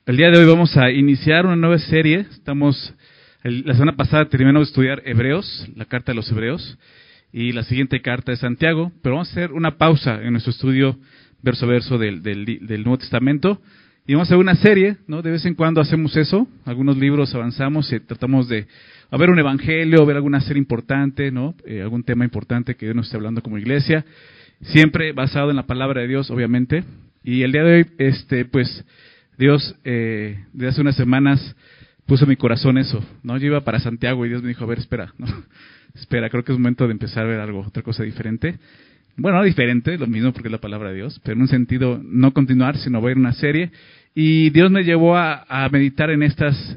El día de hoy vamos a iniciar una nueva serie. La semana pasada terminamos de estudiar Hebreos, la carta de los Hebreos, y la siguiente carta de Santiago, pero vamos a hacer una pausa en nuestro estudio verso a verso del Nuevo Testamento, y vamos a hacer una serie, ¿no? De vez en cuando hacemos eso, algunos libros avanzamos y tratamos de ver un evangelio, ver alguna serie importante, ¿no? Algún tema importante que Dios nos esté hablando como iglesia, siempre basado en la palabra de Dios, obviamente. Y el día de hoy, pues, Dios, de hace unas semanas, puso en mi corazón eso, ¿no? Yo iba para Santiago y Dios me dijo, a ver, espera, ¿no? Espera, creo que es momento de empezar a ver algo, otra cosa diferente. Bueno, no diferente, lo mismo porque es la palabra de Dios, pero en un sentido no continuar, sino ver una serie. Y Dios me llevó a meditar en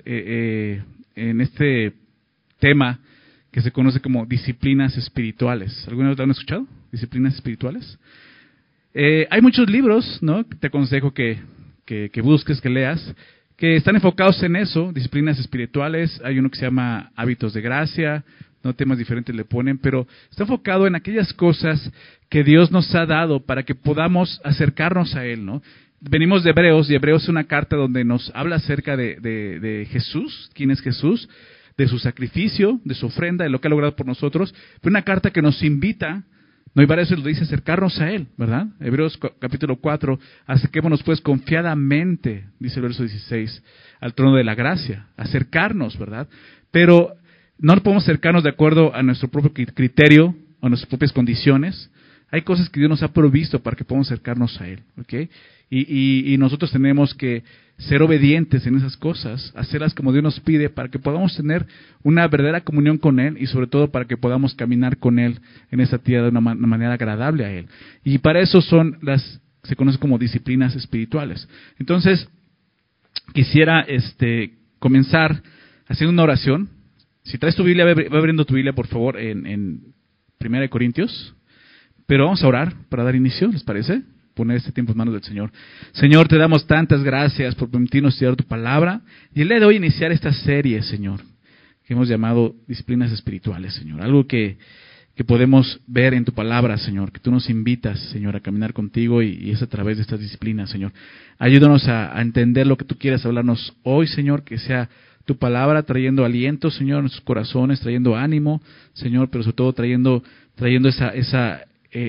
en este tema que se conoce como disciplinas espirituales. ¿Alguna vez lo han escuchado? ¿Disciplinas espirituales? Hay muchos libros, ¿no? Te aconsejo que busques, que leas, que están enfocados en eso, disciplinas espirituales. Hay uno que se llama Hábitos de Gracia, no, temas diferentes le ponen, pero está enfocado en aquellas cosas que Dios nos ha dado para que podamos acercarnos a Él, ¿no? Venimos de Hebreos, y Hebreos es una carta donde nos habla acerca de Jesús, quién es Jesús, de su sacrificio, de su ofrenda, de lo que ha logrado por nosotros, pero una carta que nos invita, no, y varias veces lo dice, acercarnos a Él, ¿verdad? Hebreos capítulo 4, acerquémonos pues confiadamente, dice el verso 16, al trono de la gracia, acercarnos, ¿verdad? Pero no podemos acercarnos de acuerdo a nuestro propio criterio, a nuestras propias condiciones. Hay cosas que Dios nos ha provisto para que podamos acercarnos a Él, ¿ok? Y nosotros tenemos que ser obedientes en esas cosas, hacerlas como Dios nos pide para que podamos tener una verdadera comunión con Él y sobre todo para que podamos caminar con Él en esta tierra de una manera agradable a Él. Y para eso se conocen como disciplinas espirituales. Entonces, quisiera comenzar haciendo una oración. Si traes tu Biblia, ve abriendo tu Biblia, por favor, en 1 Corintios. Pero vamos a orar para dar inicio, ¿les parece? Poner este tiempo en manos del Señor. Señor, te damos tantas gracias por permitirnos estudiar tu palabra. Y el día de hoy iniciar esta serie, Señor, que hemos llamado Disciplinas Espirituales, Señor. Algo que podemos ver en tu palabra, Señor, que tú nos invitas, Señor, a caminar contigo y es a través de estas disciplinas, Señor. Ayúdanos a entender lo que tú quieres hablarnos hoy, Señor, que sea tu palabra trayendo aliento, Señor, a nuestros corazones, trayendo ánimo, Señor, pero sobre todo trayendo esa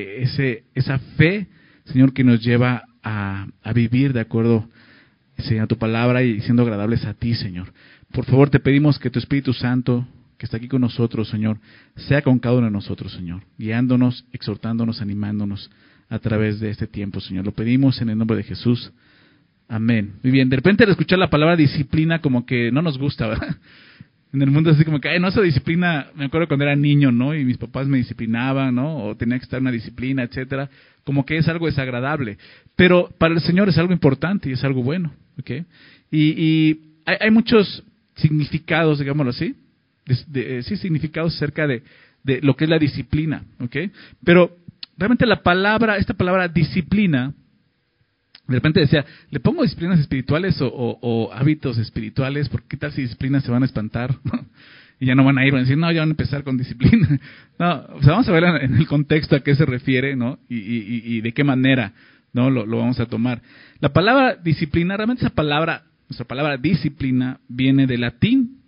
fe, Señor, que nos lleva a vivir de acuerdo, Señor, a tu palabra y siendo agradables a ti, Señor. Por favor, te pedimos que tu Espíritu Santo, que está aquí con nosotros, Señor, sea con cada uno de nosotros, Señor, guiándonos, exhortándonos, animándonos a través de este tiempo, Señor. Lo pedimos en el nombre de Jesús. Amén. Muy bien, de repente al escuchar la palabra disciplina como que no nos gusta, ¿verdad? En el mundo es así como que, no, esa disciplina, me acuerdo cuando era niño, ¿no? Y mis papás me disciplinaban, ¿no? O tenía que estar en una disciplina, etcétera. Como que es algo desagradable. Pero para el Señor es algo importante y es algo bueno, ¿ok? Y hay muchos significados, digámoslo así, sí, significados acerca de lo que es la disciplina, ¿ok? Pero realmente esta palabra disciplina, de repente decía, ¿le pongo disciplinas espirituales o hábitos espirituales? Porque ¿qué tal si disciplinas se van a espantar? Y ya no van a ir, van a decir, no, ya van a empezar con disciplina. No, o sea, vamos a ver en el contexto a qué se refiere, ¿no? Y de qué manera, ¿no? Lo vamos a tomar. La palabra disciplina, realmente nuestra palabra disciplina viene del latín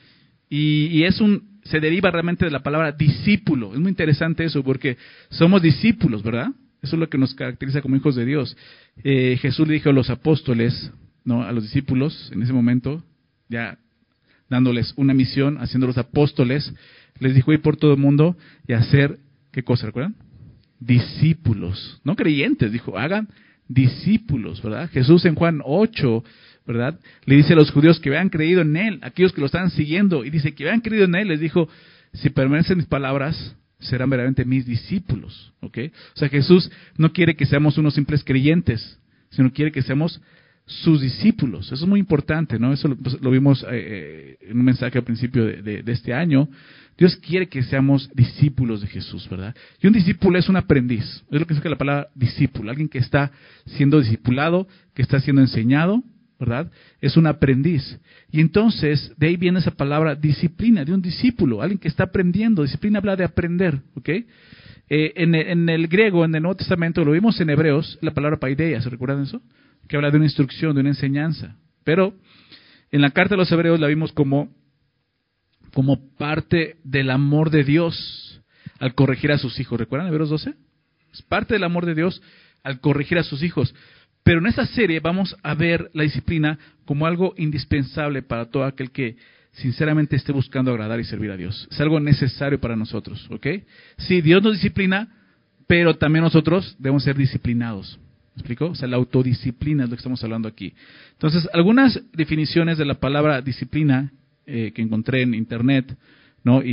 y se deriva realmente de la palabra discípulo. Es muy interesante eso porque somos discípulos, ¿verdad? Eso es lo que nos caracteriza como hijos de Dios. Jesús le dijo a los apóstoles, ¿no? A los discípulos, en ese momento, ya dándoles una misión, haciéndolos apóstoles, les dijo ir por todo el mundo y hacer, ¿qué cosa, recuerdan? Discípulos, no creyentes, dijo, hagan discípulos, ¿verdad? Jesús en Juan 8, ¿verdad? Le dice a los judíos que habían creído en Él, aquellos que lo estaban siguiendo, y dice que habían creído en Él, les dijo, si permanecen mis palabras, serán verdaderamente mis discípulos, ¿ok? O sea, Jesús no quiere que seamos unos simples creyentes, sino quiere que seamos sus discípulos. Eso es muy importante, ¿no? Eso lo vimos en un mensaje al principio de este año. Dios quiere que seamos discípulos de Jesús, ¿verdad? Y un discípulo es un aprendiz. Es lo que significa la palabra discípulo. Alguien que está siendo discipulado, que está siendo enseñado, ¿verdad? Es un aprendiz. Y entonces, de ahí viene esa palabra disciplina, de un discípulo, alguien que está aprendiendo. Disciplina habla de aprender, ¿ok? En el griego, en el Nuevo Testamento, lo vimos en Hebreos, la palabra paideia, ¿se recuerdan eso? Que habla de una instrucción, de una enseñanza, Pero en la carta de los Hebreos la vimos como parte del amor de Dios al corregir a sus hijos. ¿Recuerdan Hebreos 12? Es parte del amor de Dios al corregir a sus hijos. Pero en esta serie vamos a ver la disciplina como algo indispensable para todo aquel que sinceramente esté buscando agradar y servir a Dios. Es algo necesario para nosotros, ¿ok? Sí, Dios nos disciplina, pero también nosotros debemos ser disciplinados. ¿Me explico? O sea, la autodisciplina es lo que estamos hablando aquí. Entonces, algunas definiciones de la palabra disciplina que encontré en internet, ¿no?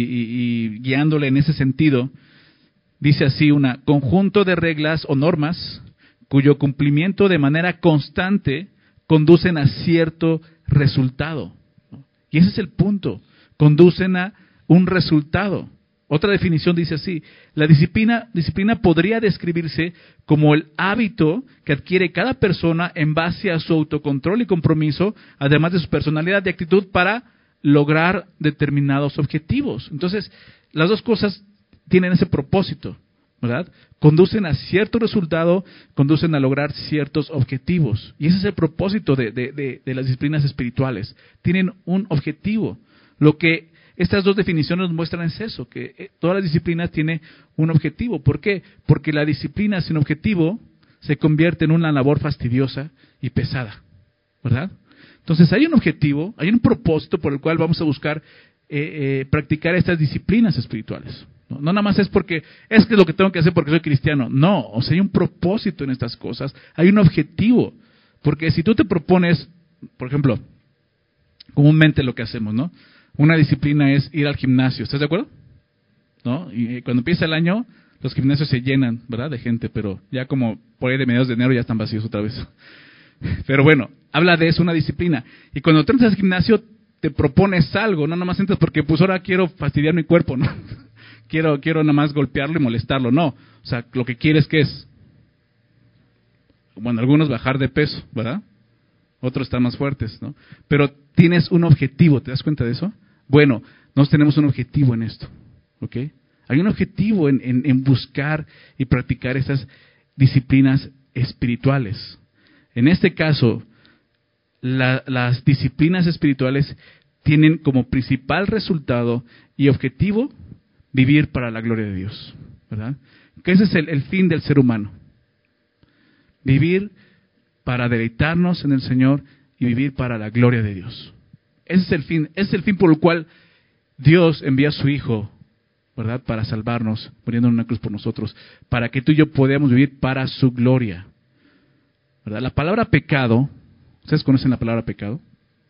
Y guiándole en ese sentido, dice así: conjunto de reglas o normas cuyo cumplimiento de manera constante conducen a cierto resultado. Y ese es el punto, conducen a un resultado. Otra definición dice así: la disciplina podría describirse como el hábito que adquiere cada persona en base a su autocontrol y compromiso, además de su personalidad y actitud para lograr determinados objetivos. Entonces, las dos cosas tienen ese propósito, ¿verdad? Conducen a cierto resultado, conducen a lograr ciertos objetivos. Y ese es el propósito de las disciplinas espirituales. Tienen un objetivo. Lo que estas dos definiciones nos muestran es eso, que todas las disciplinas tienen un objetivo. ¿Por qué? Porque la disciplina sin objetivo se convierte en una labor fastidiosa y pesada, ¿verdad? Entonces hay un objetivo, hay un propósito por el cual vamos a buscar practicar estas disciplinas espirituales. No nada más es porque es que es lo que tengo que hacer porque soy cristiano. No, o sea, hay un propósito en estas cosas, hay un objetivo. Porque si tú te propones, por ejemplo, comúnmente lo que hacemos, ¿no? Una disciplina es ir al gimnasio, ¿estás de acuerdo? ¿No? Y cuando empieza el año, los gimnasios se llenan, ¿verdad? De gente, pero ya como por ahí de mediados de enero ya están vacíos otra vez. Pero bueno, habla de eso, una disciplina. Y cuando tú entras al gimnasio, te propones algo, no nada más entras porque pues ahora quiero fastidiar mi cuerpo, ¿no? Quiero nada más golpearlo y molestarlo, no. O sea, lo que quieres, ¿qué es? Bueno, algunos bajar de peso, ¿verdad? Otros están más fuertes, ¿no? Pero tienes un objetivo, ¿te das cuenta de eso? Bueno, nosotros tenemos un objetivo en esto, ¿ok? Hay un objetivo en buscar y practicar esas disciplinas espirituales. En este caso, las disciplinas espirituales tienen como principal resultado y objetivo vivir para la gloria de Dios, ¿verdad? Que ese es el fin del ser humano. Vivir para deleitarnos en el Señor y vivir para la gloria de Dios. Ese es el fin por el cual Dios envía a su Hijo, ¿verdad? Para salvarnos, muriendo en una cruz por nosotros, para que tú y yo podamos vivir para su gloria, ¿verdad? La palabra pecado, ¿ustedes conocen la palabra pecado?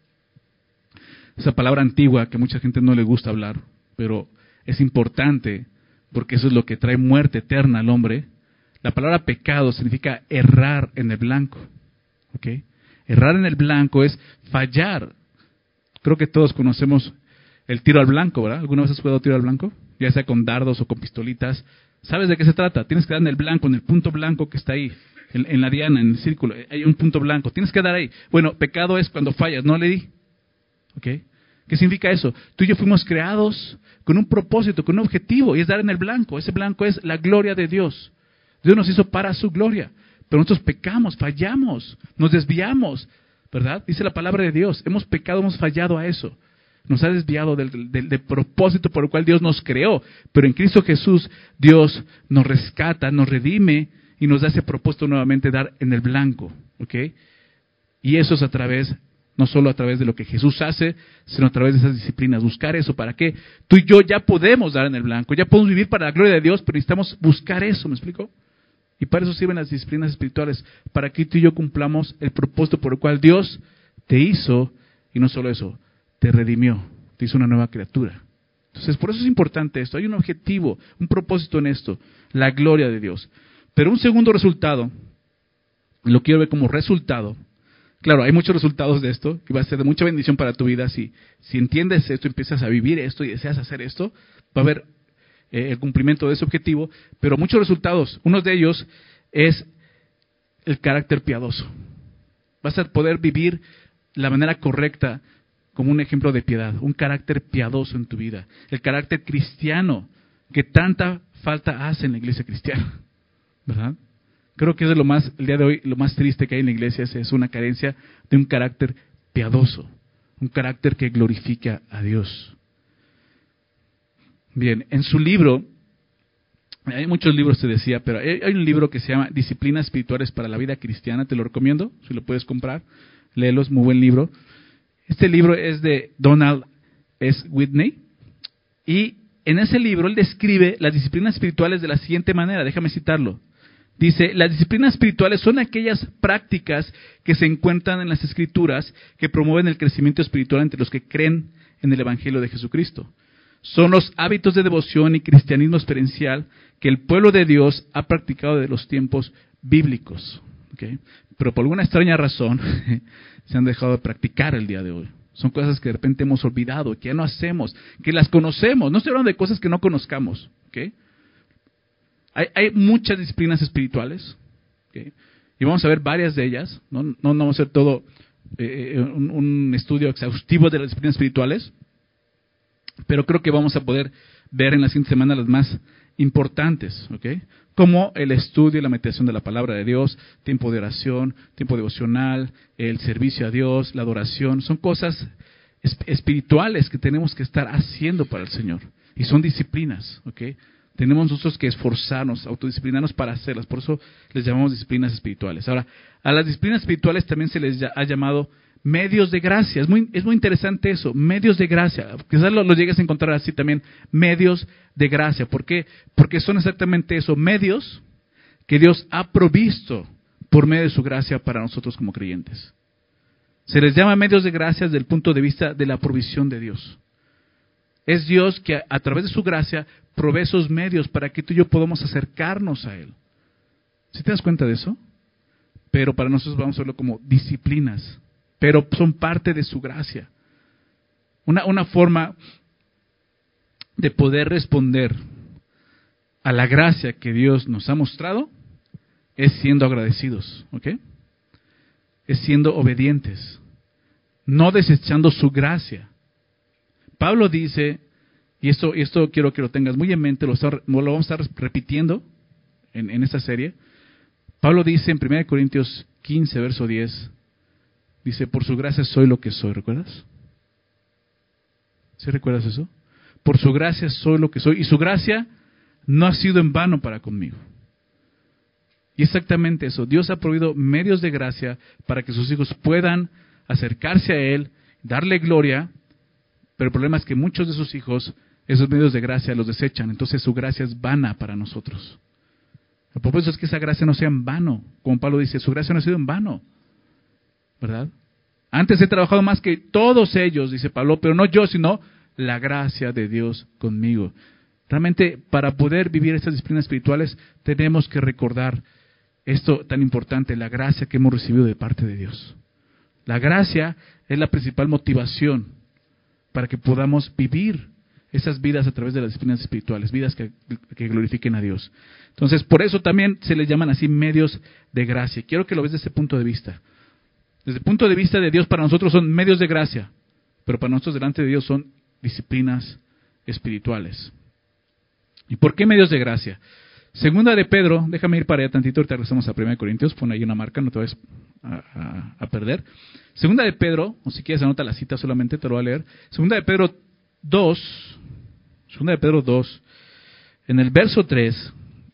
Esa palabra antigua que mucha gente no le gusta hablar, pero es importante porque eso es lo que trae muerte eterna al hombre. La palabra pecado significa errar en el blanco, ¿ok? Errar en el blanco es fallar. Creo que todos conocemos el tiro al blanco, ¿verdad? ¿Alguna vez has jugado tiro al blanco? Ya sea con dardos o con pistolitas. ¿Sabes de qué se trata? Tienes que dar en el blanco, en el punto blanco que está ahí, en la diana, en el círculo. Hay un punto blanco. Tienes que dar ahí. Bueno, pecado es cuando fallas. No le di. ¿Ok? ¿Qué significa eso? Tú y yo fuimos creados con un propósito, con un objetivo, y es dar en el blanco. Ese blanco es la gloria de Dios. Dios nos hizo para su gloria. Pero nosotros pecamos, fallamos, nos desviamos, ¿verdad? Dice la palabra de Dios. Hemos pecado, hemos fallado a eso. Nos ha desviado del propósito por el cual Dios nos creó. Pero en Cristo Jesús, Dios nos rescata, nos redime y nos da ese propósito nuevamente, dar en el blanco. ¿Ok? Y eso es no solo a través de lo que Jesús hace, sino a través de esas disciplinas. Buscar eso. ¿Para qué? Tú y yo ya podemos dar en el blanco, ya podemos vivir para la gloria de Dios, pero necesitamos buscar eso, ¿me explico? Y para eso sirven las disciplinas espirituales, para que tú y yo cumplamos el propósito por el cual Dios te hizo, y no solo eso, te redimió, te hizo una nueva criatura. Entonces, por eso es importante esto. Hay un objetivo, un propósito en esto, la gloria de Dios. Pero un segundo resultado, lo quiero ver como resultado. Claro, hay muchos resultados de esto, y va a ser de mucha bendición para tu vida. Si entiendes esto, empiezas a vivir esto y deseas hacer esto, va a haber el cumplimiento de ese objetivo, pero muchos resultados. Uno de ellos es el carácter piadoso. Vas a poder vivir la manera correcta como un ejemplo de piedad, un carácter piadoso en tu vida. El carácter cristiano que tanta falta hace en la iglesia cristiana, ¿verdad? Creo que es el día de hoy, lo más triste que hay en la iglesia es una carencia de un carácter piadoso, un carácter que glorifica a Dios. Bien, en su libro, hay muchos libros, te decía, pero hay un libro que se llama Disciplinas Espirituales para la Vida Cristiana, te lo recomiendo, si lo puedes comprar, léelo, es muy buen libro. Este libro es de Donald S. Whitney, y en ese libro él describe las disciplinas espirituales de la siguiente manera, déjame citarlo. Dice, las disciplinas espirituales son aquellas prácticas que se encuentran en las Escrituras que promueven el crecimiento espiritual entre los que creen en el Evangelio de Jesucristo. Son los hábitos de devoción y cristianismo experiencial que el pueblo de Dios ha practicado desde los tiempos bíblicos. ¿Okay? Pero por alguna extraña razón se han dejado de practicar el día de hoy. Son cosas que de repente hemos olvidado, que ya no hacemos, que las conocemos. No estoy hablando de cosas que no conozcamos. ¿Okay? Hay muchas disciplinas espirituales, ¿okay? Y vamos a ver varias de ellas. No vamos a hacer todo un estudio exhaustivo de las disciplinas espirituales, pero creo que vamos a poder ver en la siguiente semana las más importantes, ¿okay? Como el estudio y la meditación de la palabra de Dios, tiempo de oración, tiempo devocional, el servicio a Dios, la adoración. Son cosas espirituales que tenemos que estar haciendo para el Señor. Y son disciplinas, ¿okay? Tenemos nosotros que esforzarnos, autodisciplinarnos para hacerlas. Por eso les llamamos disciplinas espirituales. Ahora, a las disciplinas espirituales también se les ha llamado medios de gracia. Es muy interesante eso, medios de gracia. Quizás lo llegues a encontrar así también, medios de gracia. ¿Por qué? Porque son exactamente eso, medios que Dios ha provisto por medio de su gracia para nosotros como creyentes. Se les llama medios de gracia desde el punto de vista de la provisión de Dios. Es Dios que a través de su gracia provee esos medios para que tú y yo podamos acercarnos a Él. ¿Sí te das cuenta de eso? Pero para nosotros vamos a verlo como disciplinas, pero son parte de su gracia. Una forma de poder responder a la gracia que Dios nos ha mostrado es siendo agradecidos, ¿ok? Es siendo obedientes, no desechando su gracia. Pablo dice, y esto quiero que lo tengas muy en mente, lo vamos a estar repitiendo en esta serie. Pablo dice en 1 Corintios 15, verso 10, dice, por su gracia soy lo que soy, ¿recuerdas? ¿Sí recuerdas eso? Por su gracia soy lo que soy, y su gracia no ha sido en vano para conmigo. Y exactamente eso, Dios ha provisto medios de gracia para que sus hijos puedan acercarse a Él, darle gloria, pero el problema es que muchos de sus hijos, esos medios de gracia los desechan, entonces su gracia es vana para nosotros. El propósito es que esa gracia no sea en vano, como Pablo dice, su gracia no ha sido en vano, ¿verdad? Antes he trabajado más que todos ellos, dice Pablo, pero no yo, sino la gracia de Dios conmigo. Realmente, para poder vivir estas disciplinas espirituales, tenemos que recordar esto tan importante, la gracia que hemos recibido de parte de Dios. La gracia es la principal motivación para que podamos vivir esas vidas a través de las disciplinas espirituales, vidas que glorifiquen a Dios. Entonces, por eso también se les llaman así medios de gracia. Quiero que lo veas desde ese punto de vista. Desde el punto de vista de Dios, para nosotros son medios de gracia, pero para nosotros delante de Dios son disciplinas espirituales. ¿Y por qué medios de gracia? Segunda de Pedro, déjame ir para allá tantito, ahorita regresamos a 1 Corintios, pon ahí una marca, no te vayas a perder. Segunda de Pedro, o si quieres anota la cita solamente, te lo voy a leer. Segunda de Pedro 2, en el verso 3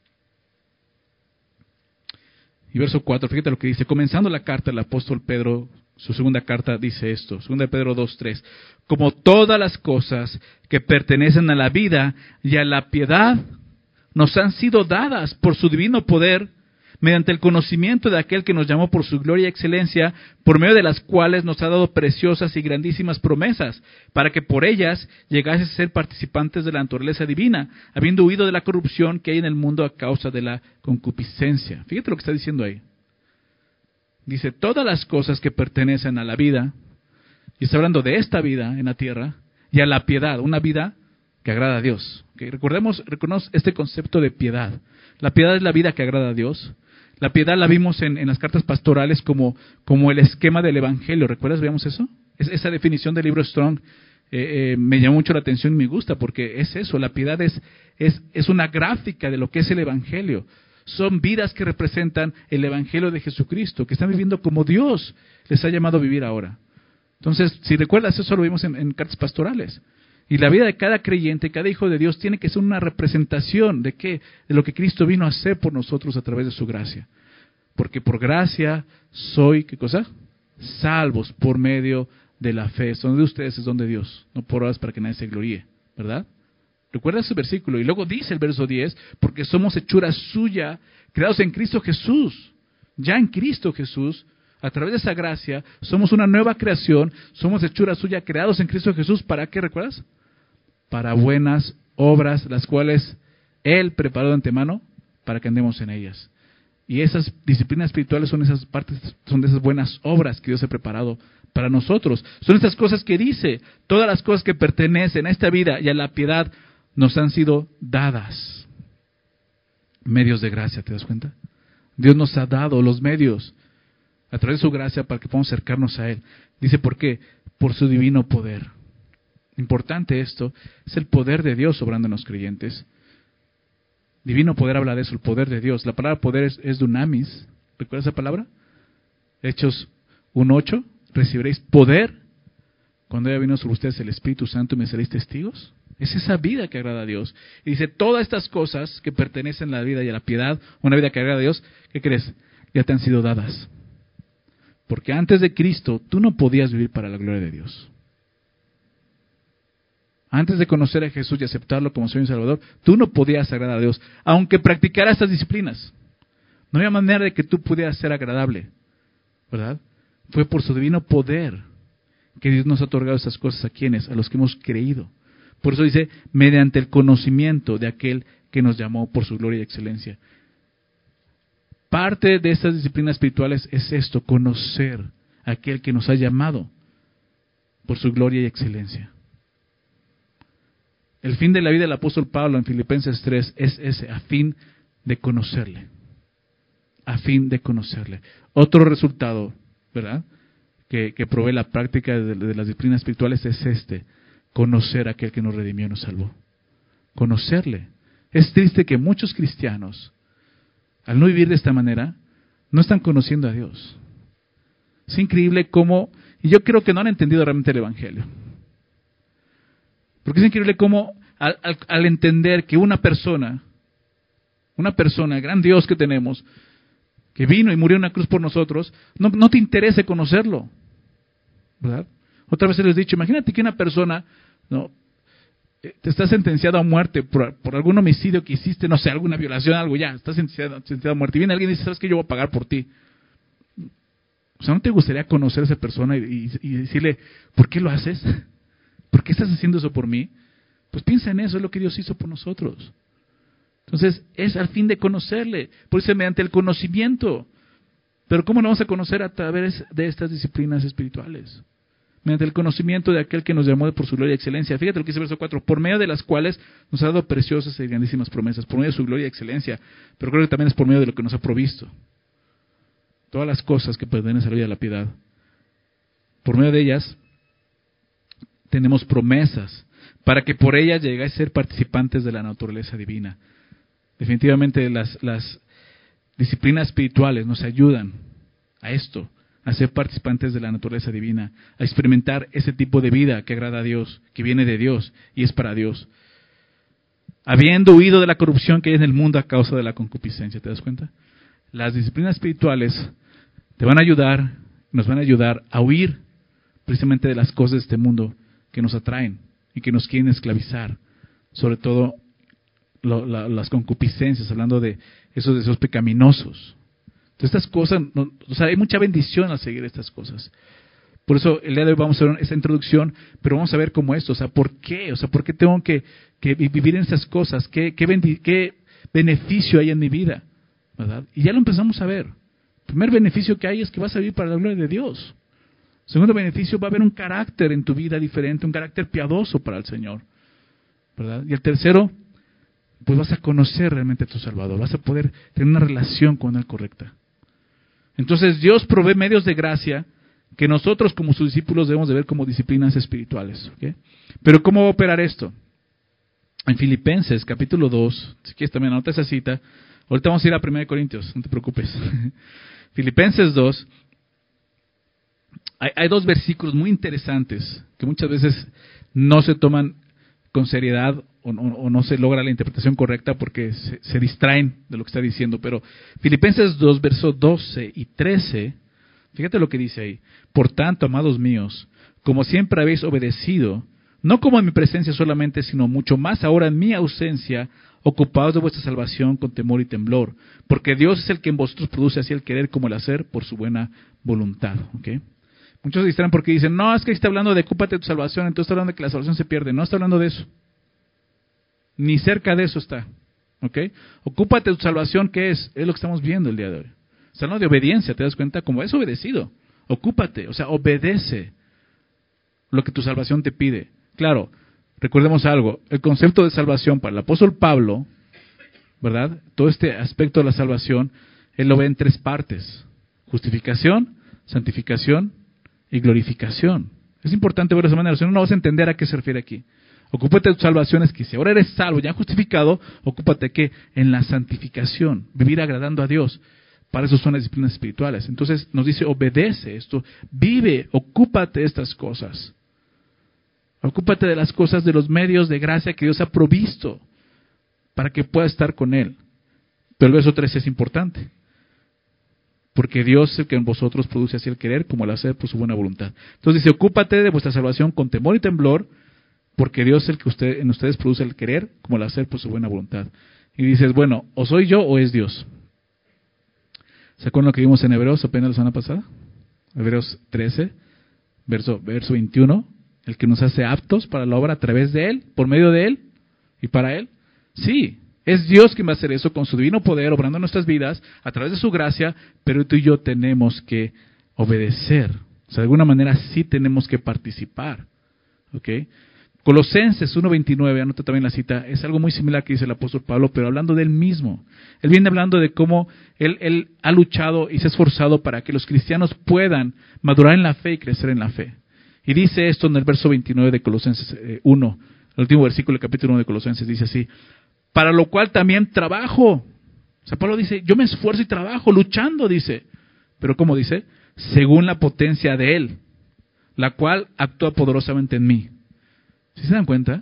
y verso 4, fíjate lo que dice, comenzando la carta del apóstol Pedro, su segunda carta dice esto, segunda de Pedro 2:3, como todas las cosas que pertenecen a la vida y a la piedad nos han sido dadas por su divino poder, mediante el conocimiento de aquel que nos llamó por su gloria y excelencia, por medio de las cuales nos ha dado preciosas y grandísimas promesas, para que por ellas llegases a ser participantes de la naturaleza divina, habiendo huido de la corrupción que hay en el mundo a causa de la concupiscencia. Fíjate lo que está diciendo ahí. Dice, todas las cosas que pertenecen a la vida, y está hablando de esta vida en la tierra, y a la piedad, una vida que agrada a Dios. ¿Okay? Recordemos este concepto de piedad. La piedad es la vida que agrada a Dios. La piedad la vimos en las cartas pastorales como el esquema del Evangelio. ¿Recuerdas? ¿Veamos eso? Esa definición del libro Strong me llamó mucho la atención y me gusta porque es eso. La piedad es una gráfica de lo que es el Evangelio. Son vidas que representan el Evangelio de Jesucristo, que están viviendo como Dios les ha llamado a vivir ahora. Entonces, si recuerdas, eso lo vimos en cartas pastorales. Y la vida de cada creyente, cada hijo de Dios, tiene que ser una representación ¿de qué? De lo que Cristo vino a hacer por nosotros a través de su gracia. Porque por gracia soy, ¿qué cosa? Salvos por medio de la fe. Son de ustedes, es don de Dios, no por obras para que nadie se gloríe, ¿verdad? Recuerda ese versículo. Y luego dice el verso 10, porque somos hechura suya, creados en Cristo Jesús. Ya en Cristo Jesús, a través de esa gracia, somos una nueva creación, somos hechura suya, creados en Cristo Jesús. ¿Para qué, recuerdas? Para buenas obras, las cuales Él preparó de antemano para que andemos en ellas. Y esas disciplinas espirituales son esas partes, son de esas buenas obras que Dios ha preparado para nosotros. Son esas cosas que dice, todas las cosas que pertenecen a esta vida y a la piedad nos han sido dadas. Medios de gracia, ¿te das cuenta? Dios nos ha dado los medios a través de su gracia para que podamos acercarnos a Él. Dice, ¿por qué? Por su divino poder. Importante esto, es el poder de Dios obrando en los creyentes. Divino poder habla de eso, el poder de Dios. La palabra poder es dunamis. ¿Recuerdas esa palabra? Hechos 1:8. Recibiréis poder cuando haya venido sobre ustedes el Espíritu Santo y me seréis testigos. Es esa vida que agrada a Dios. Y dice, todas estas cosas que pertenecen a la vida y a la piedad, una vida que agrada a Dios, ¿qué crees? Ya te han sido dadas. Porque antes de Cristo, tú no podías vivir para la gloria de Dios. Antes de conocer a Jesús y aceptarlo como Señor y Salvador, tú no podías agradar a Dios, aunque practicara estas disciplinas. No había manera de que tú pudieras ser agradable, ¿verdad? Fue por su divino poder que Dios nos ha otorgado esas cosas. ¿A quiénes? A los que hemos creído. Por eso dice, mediante el conocimiento de aquel que nos llamó por su gloria y excelencia. Parte de estas disciplinas espirituales es esto, conocer a aquel que nos ha llamado por su gloria y excelencia. El fin de la vida del apóstol Pablo en Filipenses 3 es ese, a fin de conocerle. A fin de conocerle. Otro resultado, ¿verdad?, que provee la práctica de las disciplinas espirituales es este, conocer a aquel que nos redimió y nos salvó. Conocerle. Es triste que muchos cristianos, al no vivir de esta manera, no están conociendo a Dios. Es increíble cómo, y yo creo que no han entendido realmente el Evangelio. Porque es increíble cómo al entender que una persona, el gran Dios que tenemos, que vino y murió en una cruz por nosotros, no te interese conocerlo, ¿verdad? Otra vez les he dicho, imagínate que una persona te está sentenciado a muerte por algún homicidio que hiciste, no sé, alguna violación, algo ya, estás sentenciado a muerte. Y viene alguien y dice, ¿sabes qué? Yo voy a pagar por ti. O sea, ¿no te gustaría conocer a esa persona y decirle, ¿por qué lo haces? ¿Por qué estás haciendo eso por mí? Pues piensa en eso, es lo que Dios hizo por nosotros. Entonces, es al fin de conocerle, por eso mediante el conocimiento. Pero ¿cómo nos vamos a conocer a través de estas disciplinas espirituales? Mediante el conocimiento de aquel que nos llamó por su gloria y excelencia. Fíjate lo que dice el verso 4, por medio de las cuales nos ha dado preciosas y grandísimas promesas, por medio de su gloria y excelencia, pero creo que también es por medio de lo que nos ha provisto. Todas las cosas que pertenecen a la vida y a la piedad. Por medio de ellas tenemos promesas, para que por ellas llegáis a ser participantes de la naturaleza divina. Definitivamente las disciplinas espirituales nos ayudan a esto, a ser participantes de la naturaleza divina, a experimentar ese tipo de vida que agrada a Dios, que viene de Dios y es para Dios. Habiendo huido de la corrupción que hay en el mundo a causa de la concupiscencia, ¿te das cuenta? Las disciplinas espirituales te van a ayudar, nos van a ayudar a huir precisamente de las cosas de este mundo que nos atraen y que nos quieren esclavizar, sobre todo las concupiscencias, hablando de esos deseos pecaminosos. Entonces, estas cosas, hay mucha bendición al seguir estas cosas. Por eso el día de hoy vamos a ver esta introducción, pero vamos a ver cómo esto, ¿por qué? ¿Por qué tengo que vivir en estas cosas? ¿Qué beneficio hay en mi vida? ¿Verdad? Y ya lo empezamos a ver. El primer beneficio que hay es que vas a vivir para la gloria de Dios. Segundo beneficio, va a haber un carácter en tu vida diferente, un carácter piadoso para el Señor, ¿verdad? Y el tercero, pues vas a conocer realmente a tu Salvador, vas a poder tener una relación con Él correcta. Entonces Dios provee medios de gracia que nosotros como sus discípulos debemos de ver como disciplinas espirituales, ¿okay? Pero ¿cómo va a operar esto? En Filipenses capítulo 2, si quieres también anota esa cita, ahorita vamos a ir a 1 Corintios, no te preocupes. Filipenses 2, hay dos versículos muy interesantes que muchas veces no se toman con seriedad o no se logra la interpretación correcta porque se distraen de lo que está diciendo. Pero Filipenses 2, versos 12 y 13, fíjate lo que dice ahí. Por tanto, amados míos, como siempre habéis obedecido, no como en mi presencia solamente, sino mucho más ahora en mi ausencia, ocupados de vuestra salvación con temor y temblor, porque Dios es el que en vosotros produce así el querer como el hacer por su buena voluntad. ¿Okay? Muchos se distraen porque dicen, no, es que está hablando de ocúpate de tu salvación, entonces está hablando de que la salvación se pierde. No está hablando de eso. Ni cerca de eso está. ¿Okay? Ocúpate de tu salvación, ¿qué es? Es lo que estamos viendo el día de hoy. Está hablando de obediencia, ¿te das cuenta? Como es obedecido. Ocúpate, o sea, obedece lo que tu salvación te pide. Claro, recordemos algo, el concepto de salvación para el apóstol Pablo, ¿verdad? Todo este aspecto de la salvación, él lo ve en tres partes: justificación, santificación y glorificación. Es importante ver de esa manera, si no, no vas a entender a qué se refiere aquí. Ocúpate de tu salvación, es que si ahora eres salvo, ya justificado, ocúpate ¿qué? En la santificación, vivir agradando a Dios. Para eso son las disciplinas espirituales. Entonces nos dice, obedece esto, vive, ocúpate de estas cosas. Ocúpate de las cosas, de los medios de gracia que Dios ha provisto para que puedas estar con Él. Pero el verso 13 es importante. Porque Dios es el que en vosotros produce así el querer como el hacer por su buena voluntad. Entonces dice, ocúpate de vuestra salvación con temor y temblor, porque Dios es el que en ustedes produce el querer como el hacer por su buena voluntad. Y dices, bueno, o soy yo o es Dios. ¿Se acuerdan lo que vimos en Hebreos apenas la semana pasada? Hebreos 13, verso 21. El que nos hace aptos para la obra a través de Él, por medio de Él y para Él. Sí, es Dios quien va a hacer eso con su divino poder, obrando en nuestras vidas, a través de su gracia, pero tú y yo tenemos que obedecer. O sea, de alguna manera sí tenemos que participar. ¿Ok? Colosenses 1:29, anota también la cita, es algo muy similar que dice el apóstol Pablo, pero hablando de él mismo. Él viene hablando de cómo él ha luchado y se ha esforzado para que los cristianos puedan madurar en la fe y crecer en la fe. Y dice esto en el verso 29 de Colosenses 1, el último versículo del capítulo 1 de Colosenses, dice así, para lo cual también trabajo. O sea, Pablo dice, yo me esfuerzo y trabajo, luchando, dice. Pero ¿cómo dice? Según la potencia de Él, la cual actúa poderosamente en mí. ¿Sí se dan cuenta?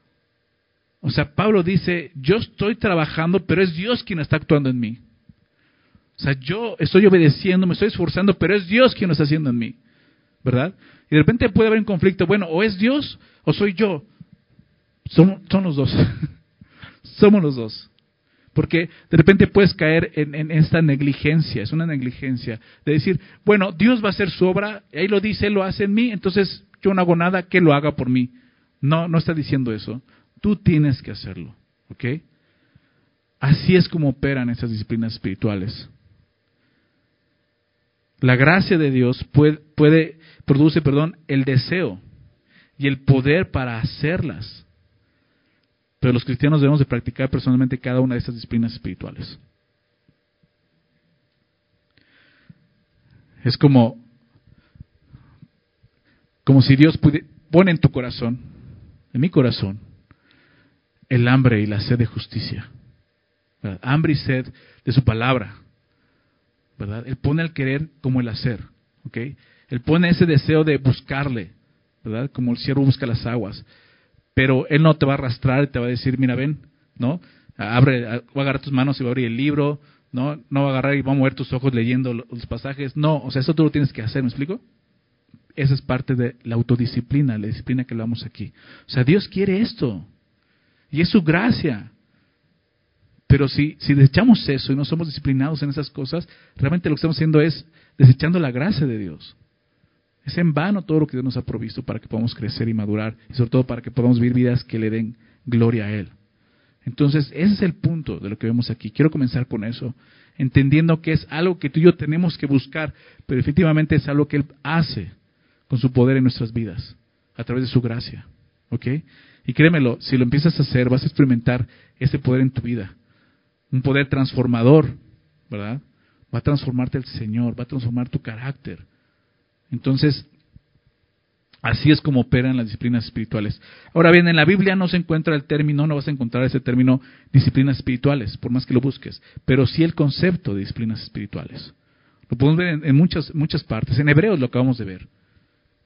O sea, Pablo dice, yo estoy trabajando, pero es Dios quien está actuando en mí. O sea, yo estoy obedeciendo, me estoy esforzando, pero es Dios quien lo está haciendo en mí. ¿Verdad? Y de repente puede haber un conflicto. Bueno, o es Dios o soy yo. Son los dos. Somos los dos. Porque de repente puedes caer en esta negligencia. Es una negligencia de decir, bueno, Dios va a hacer su obra. Ahí lo dice, Él lo hace en mí. Entonces yo no hago nada, que Él lo haga por mí. No, no está diciendo eso. Tú tienes que hacerlo. ¿Ok? Así es como operan esas disciplinas espirituales. La gracia de Dios produce el deseo y el poder para hacerlas. Pero los cristianos debemos de practicar personalmente cada una de estas disciplinas espirituales. Es como si Dios pone en tu corazón, en mi corazón, el hambre y la sed de justicia. ¿Verdad? Hambre y sed de su palabra. ¿Verdad? Él pone el querer como el hacer, ¿ok? Él pone ese deseo de buscarle, ¿verdad? Como el ciervo busca las aguas. Pero Él no te va a arrastrar y te va a decir, mira, ven, ¿no? Voy a agarrar tus manos y voy a abrir el libro, ¿no? No va a agarrar y va a mover tus ojos leyendo los pasajes. No, o sea, eso tú lo tienes que hacer, ¿me explico? Esa es parte de la autodisciplina, la disciplina que hablamos aquí. O sea, Dios quiere esto. Y es su gracia. Pero si desechamos eso y no somos disciplinados en esas cosas, realmente lo que estamos haciendo es desechando la gracia de Dios. Es en vano todo lo que Dios nos ha provisto para que podamos crecer y madurar, y sobre todo para que podamos vivir vidas que le den gloria a Él. Entonces, ese es el punto de lo que vemos aquí. Quiero comenzar con eso, entendiendo que es algo que tú y yo tenemos que buscar, pero efectivamente es algo que Él hace con su poder en nuestras vidas, a través de su gracia. ¿Ok? Y créemelo, si lo empiezas a hacer, vas a experimentar ese poder en tu vida. Un poder transformador, ¿verdad? Va a transformarte el Señor, va a transformar tu carácter. Entonces, así es como operan las disciplinas espirituales. Ahora bien, en la Biblia no se encuentra el término, no vas a encontrar ese término disciplinas espirituales, por más que lo busques, pero sí el concepto de disciplinas espirituales. Lo podemos ver en muchas partes. En Hebreos lo acabamos de ver.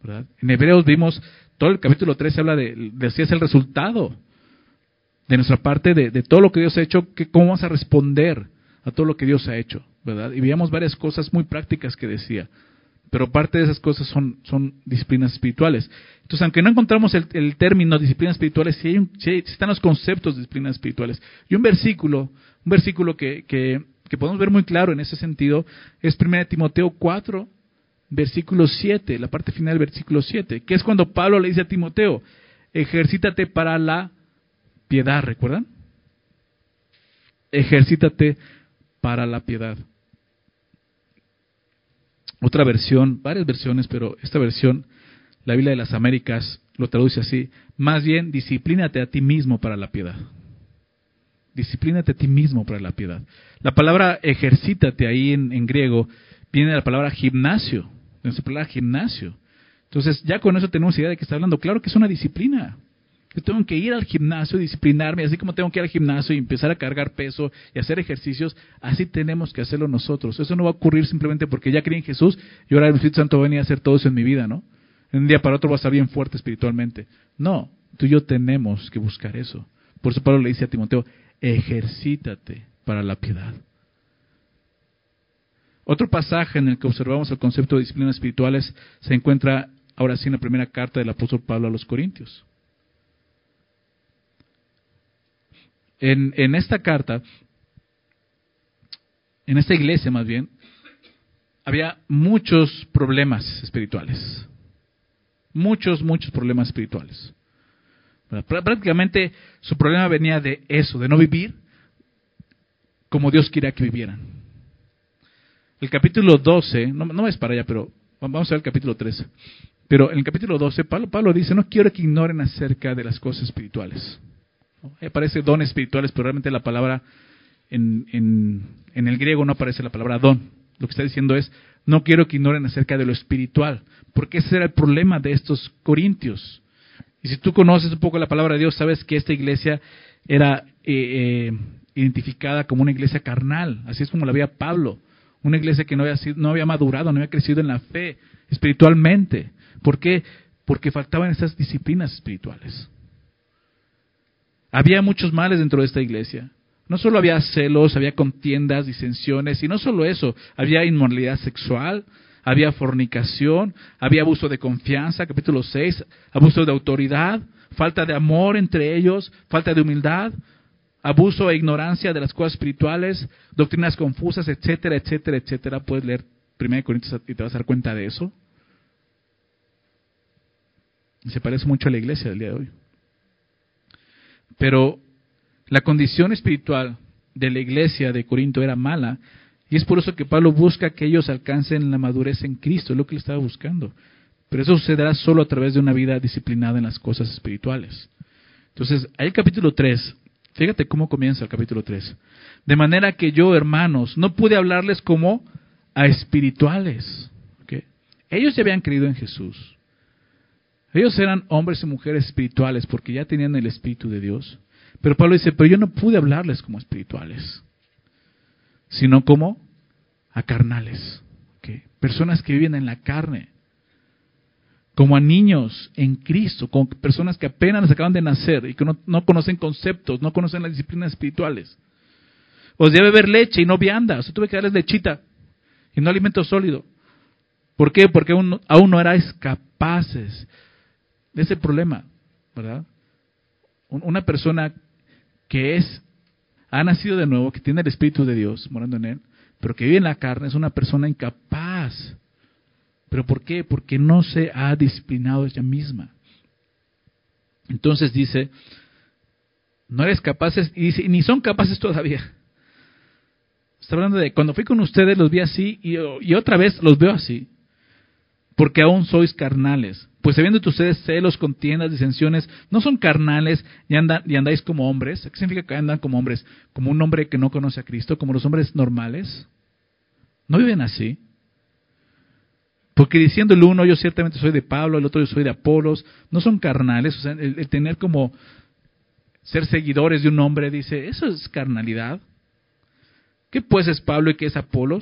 ¿verdad? En Hebreos vimos, todo el capítulo 13 habla de si es el resultado de nuestra parte, de todo lo que Dios ha hecho, cómo vamos a responder a todo lo que Dios ha hecho, ¿verdad? Y veíamos varias cosas muy prácticas que decía, pero parte de esas cosas son disciplinas espirituales. Entonces, aunque no encontramos el término disciplinas espirituales, sí están los conceptos de disciplinas espirituales. Y un versículo que podemos ver muy claro en ese sentido es 1 Timoteo 4, versículo 7, la parte final del versículo 7, que es cuando Pablo le dice a Timoteo, ejercítate para la piedad, ¿recuerdan? Ejercítate para la piedad. Otra versión, varias versiones, pero esta versión, la Biblia de las Américas, lo traduce así, más bien, disciplínate a ti mismo para la piedad. Disciplínate a ti mismo para la piedad. La palabra ejercítate ahí en griego viene de la palabra gimnasio. Entonces, ya con eso tenemos idea de qué está hablando. Claro que es una disciplina. Yo tengo que ir al gimnasio y disciplinarme, así como tengo que ir al gimnasio y empezar a cargar peso y hacer ejercicios, así tenemos que hacerlo nosotros. Eso no va a ocurrir simplemente porque ya creí en Jesús y ahora el Espíritu Santo va a venir a hacer todo eso en mi vida, ¿no? De un día para otro va a estar bien fuerte espiritualmente. No, tú y yo tenemos que buscar eso. Por eso Pablo le dice a Timoteo, ejercítate para la piedad. Otro pasaje en el que observamos el concepto de disciplinas espirituales se encuentra ahora sí en la primera carta del apóstol Pablo a los Corintios. En esta carta, en esta iglesia más bien, había muchos problemas espirituales. Muchos problemas espirituales. Prácticamente su problema venía de eso, de no vivir como Dios quería que vivieran. El capítulo 12, no es para allá, pero vamos a ver el capítulo 13. Pero en el capítulo 12, Pablo dice, no quiero que ignoren acerca de las cosas espirituales. Aparece dones espirituales, pero realmente la palabra en el griego no aparece la palabra don. Lo que está diciendo es, no quiero que ignoren acerca de lo espiritual, porque ese era el problema de estos corintios. Y si tú conoces un poco la palabra de Dios, sabes que esta iglesia era identificada como una iglesia carnal, así es como la veía Pablo, una iglesia que no había madurado, no había crecido en la fe espiritualmente. ¿Por qué? Porque faltaban esas disciplinas espirituales. Había muchos males dentro de esta iglesia. No solo había celos, había contiendas, disensiones, y no solo eso, había inmoralidad sexual, había fornicación, había abuso de confianza, capítulo 6, abuso de autoridad, falta de amor entre ellos, falta de humildad, abuso e ignorancia de las cosas espirituales, doctrinas confusas, etcétera, etcétera, etcétera. Puedes leer 1 Corintios y te vas a dar cuenta de eso. Se parece mucho a la iglesia del día de hoy. Pero la condición espiritual de la iglesia de Corinto era mala, y es por eso que Pablo busca que ellos alcancen la madurez en Cristo, es lo que él estaba buscando. Pero eso sucederá solo a través de una vida disciplinada en las cosas espirituales. Entonces, ahí el capítulo 3, fíjate cómo comienza el capítulo 3. De manera que yo, hermanos, no pude hablarles como a espirituales. ¿Okay? Ellos ya habían creído en Jesús. Ellos eran hombres y mujeres espirituales porque ya tenían el Espíritu de Dios. Pero Pablo dice, pero yo no pude hablarles como espirituales, sino como a carnales. ¿Okay? Personas que viven en la carne. Como a niños en Cristo, como personas que apenas acaban de nacer y que no conocen conceptos, no conocen las disciplinas espirituales. Os debe beber leche y no vianda. O sea, tuve que darles lechita y no alimento sólido. ¿Por qué? Porque aún no erais capaces. Ese es el problema, ¿verdad? Una persona que ha nacido de nuevo, que tiene el Espíritu de Dios morando en él, pero que vive en la carne, es una persona incapaz. ¿Pero por qué? Porque no se ha disciplinado ella misma. Entonces dice, no eres capaces, y dice, ni son capaces todavía. Está hablando de, cuando fui con ustedes los vi así, y otra vez los veo así. Porque aún sois carnales. Pues habiendo ustedes celos, contiendas, disensiones, no son carnales y andáis como hombres. ¿Qué significa que andan como hombres? Como un hombre que no conoce a Cristo, como los hombres normales. No viven así. Porque diciendo el uno, yo ciertamente soy de Pablo, el otro yo soy de Apolos, no son carnales. O sea, el tener como ser seguidores de un hombre, dice, eso es carnalidad. ¿Qué pues es Pablo y qué es Apolos?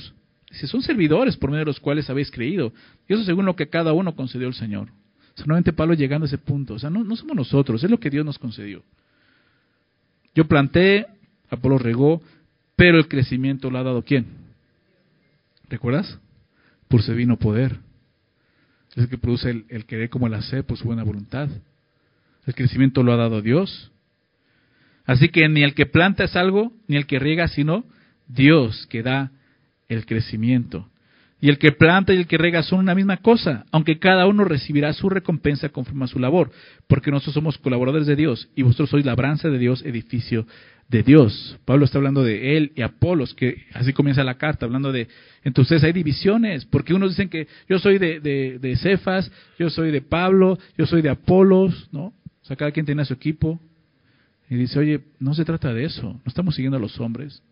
Dice, son servidores por medio de los cuales habéis creído. Y eso según lo que cada uno concedió el Señor. Solamente Pablo llegando a ese punto. O sea, no somos nosotros, es lo que Dios nos concedió. Yo planté, Apolo regó, pero el crecimiento lo ha dado ¿quién? ¿Recuerdas? Por su divino poder. Es el que produce el querer como el hacer por su buena voluntad. El crecimiento lo ha dado Dios. Así que ni el que planta es algo, ni el que riega, sino Dios que da el crecimiento. Y el que planta y el que riega son una misma cosa, aunque cada uno recibirá su recompensa conforme a su labor, porque nosotros somos colaboradores de Dios y vosotros sois labranza de Dios, edificio de Dios. Pablo está hablando de él y Apolos, que así comienza la carta, hablando de, entonces hay divisiones, porque unos dicen que yo soy de Cefas, yo soy de Pablo, yo soy de Apolos, ¿no? O sea, cada quien tiene a su equipo. Y dice, oye, no se trata de eso, no estamos siguiendo a los hombres.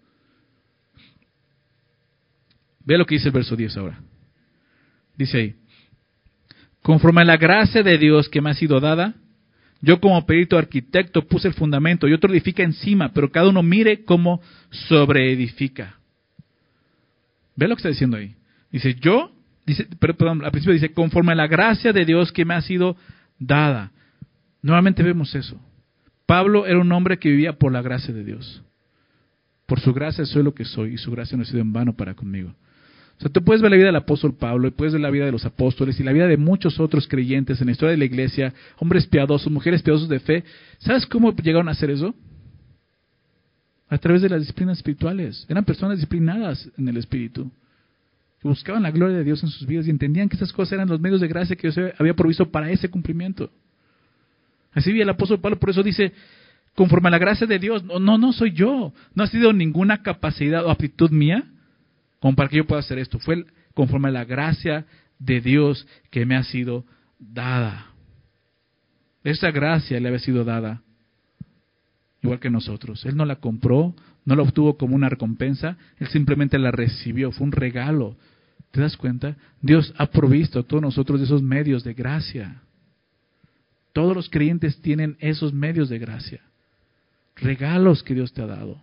Ve lo que dice el verso 10 ahora. Dice ahí, conforme a la gracia de Dios que me ha sido dada, yo como perito arquitecto puse el fundamento y otro edifica encima, pero cada uno mire cómo sobreedifica. Ve lo que está diciendo ahí. Dice, al principio dice, conforme a la gracia de Dios que me ha sido dada. Nuevamente vemos eso. Pablo era un hombre que vivía por la gracia de Dios. Por su gracia soy lo que soy y su gracia no ha sido en vano para conmigo. O sea, tú puedes ver la vida del apóstol Pablo y puedes ver la vida de los apóstoles y la vida de muchos otros creyentes en la historia de la iglesia, hombres piadosos, mujeres piadosos de fe. ¿Sabes cómo llegaron a hacer eso? A través de las disciplinas espirituales. Eran personas disciplinadas en el espíritu. Que buscaban la gloria de Dios en sus vidas y entendían que esas cosas eran los medios de gracia que Dios había provisto para ese cumplimiento. Así vi el apóstol Pablo, por eso dice, conforme a la gracia de Dios, no soy yo. No ha sido ninguna capacidad o aptitud mía como para que yo pueda hacer esto. Fue conforme a la gracia de Dios que me ha sido dada. Esa gracia le había sido dada, igual que nosotros. Él no la compró, no la obtuvo como una recompensa, Él simplemente la recibió, fue un regalo. ¿Te das cuenta? Dios ha provisto a todos nosotros de esos medios de gracia. Todos los creyentes tienen esos medios de gracia. Regalos que Dios te ha dado.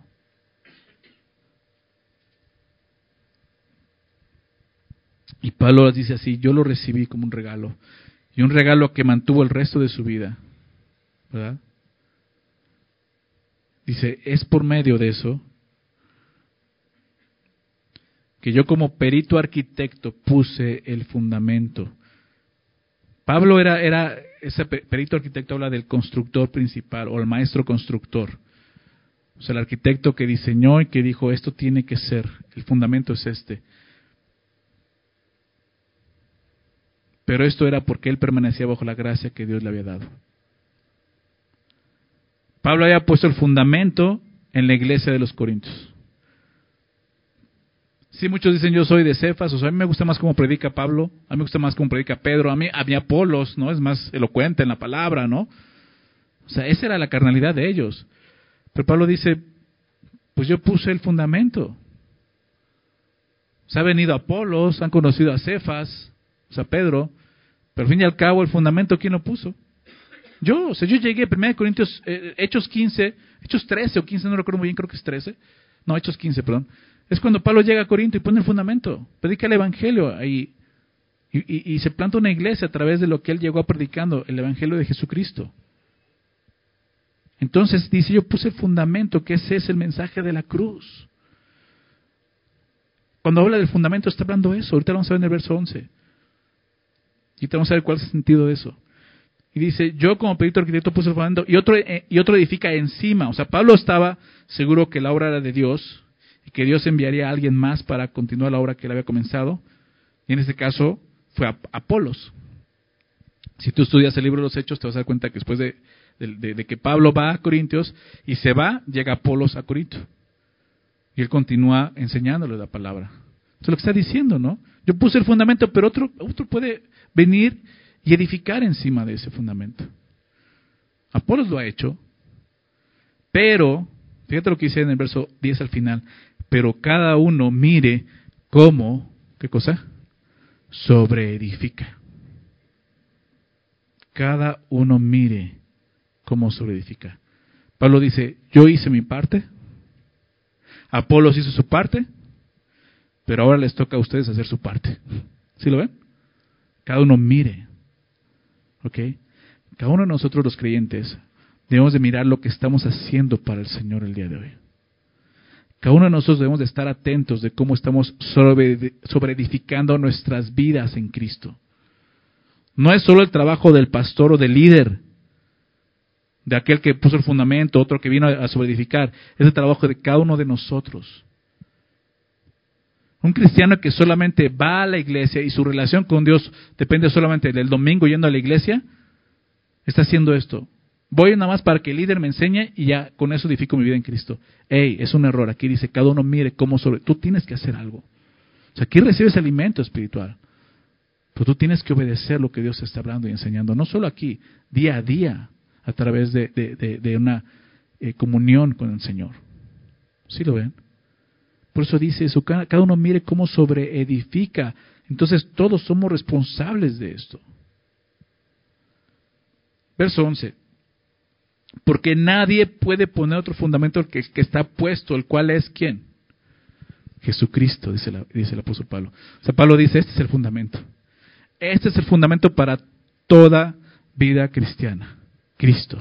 Y Pablo dice así, yo lo recibí como un regalo. Y un regalo que mantuvo el resto de su vida. ¿Verdad? Dice, es por medio de eso que yo como perito arquitecto puse el fundamento. Pablo era ese perito arquitecto, habla del constructor principal o el maestro constructor. O sea, el arquitecto que diseñó y que dijo, esto tiene que ser, el fundamento es este. Pero esto era porque él permanecía bajo la gracia que Dios le había dado. Pablo había puesto el fundamento en la iglesia de los Corintios. Sí, muchos dicen yo soy de Cefas, o sea, a mí me gusta más cómo predica Pablo, a mí me gusta más cómo predica Pedro, a mí Apolos, ¿no? Es más elocuente en la palabra, ¿no? O sea, esa era la carnalidad de ellos. Pero Pablo dice, pues yo puse el fundamento. O sea, ha venido Apolos, han conocido a Cefas, o sea, Pedro, pero al fin y al cabo el fundamento, ¿quién lo puso? Yo llegué a 1 Corintios, Hechos 13 o 15, no recuerdo muy bien, creo que es 13. No, Hechos 15, perdón. Es cuando Pablo llega a Corinto y pone el fundamento, predica el evangelio ahí y se planta una iglesia a través de lo que él llegó predicando, el evangelio de Jesucristo. Entonces dice, yo puse el fundamento, que ese es el mensaje de la cruz. Cuando habla del fundamento está hablando eso, ahorita lo vamos a ver en el verso 11. Y vamos a ver cuál es el sentido de eso. Y dice, yo como perito arquitecto puse el fundamento y otro edifica encima. O sea, Pablo estaba seguro que la obra era de Dios y que Dios enviaría a alguien más para continuar la obra que él había comenzado. Y en este caso fue Apolos. Si tú estudias el libro de los Hechos te vas a dar cuenta que después de que Pablo va a Corintios y se va, llega Apolos a Corinto. Y él continúa enseñándole la palabra. Eso es lo que está diciendo, ¿no? Yo puse el fundamento, pero otro puede venir y edificar encima de ese fundamento. Apolos lo ha hecho, pero, fíjate lo que dice en el verso 10 al final, pero cada uno mire cómo, ¿qué cosa? Sobreedifica. Cada uno mire cómo sobreedifica. Pablo dice, yo hice mi parte, Apolos hizo su parte, Pero ahora les toca a ustedes hacer su parte. ¿Sí lo ven? Cada uno mire. ¿Ok? Cada uno de nosotros los creyentes debemos de mirar lo que estamos haciendo para el Señor el día de hoy. Cada uno de nosotros debemos de estar atentos de cómo estamos sobre edificando nuestras vidas en Cristo. No es solo el trabajo del pastor o del líder, de aquel que puso el fundamento, otro que vino a sobreedificar. Es el trabajo de cada uno de nosotros. Un cristiano que solamente va a la iglesia y su relación con Dios depende solamente del domingo yendo a la iglesia, está haciendo esto. Voy nada más para que el líder me enseñe y ya con eso edifico mi vida en Cristo. Es un error. Aquí dice, cada uno mire cómo tú tienes que hacer algo. O sea, aquí recibes alimento espiritual. Pero tú tienes que obedecer lo que Dios te está hablando y enseñando. No solo aquí, día a día, a través de una comunión con el Señor. ¿Sí lo ven? Por eso dice eso, cada uno mire cómo sobreedifica. Entonces todos somos responsables de esto. Verso 11. Porque nadie puede poner otro fundamento que está puesto, el cual es ¿quién? Jesucristo, dice el apóstol Pablo. O sea, Pablo dice, este es el fundamento. Este es el fundamento para toda vida cristiana. Cristo.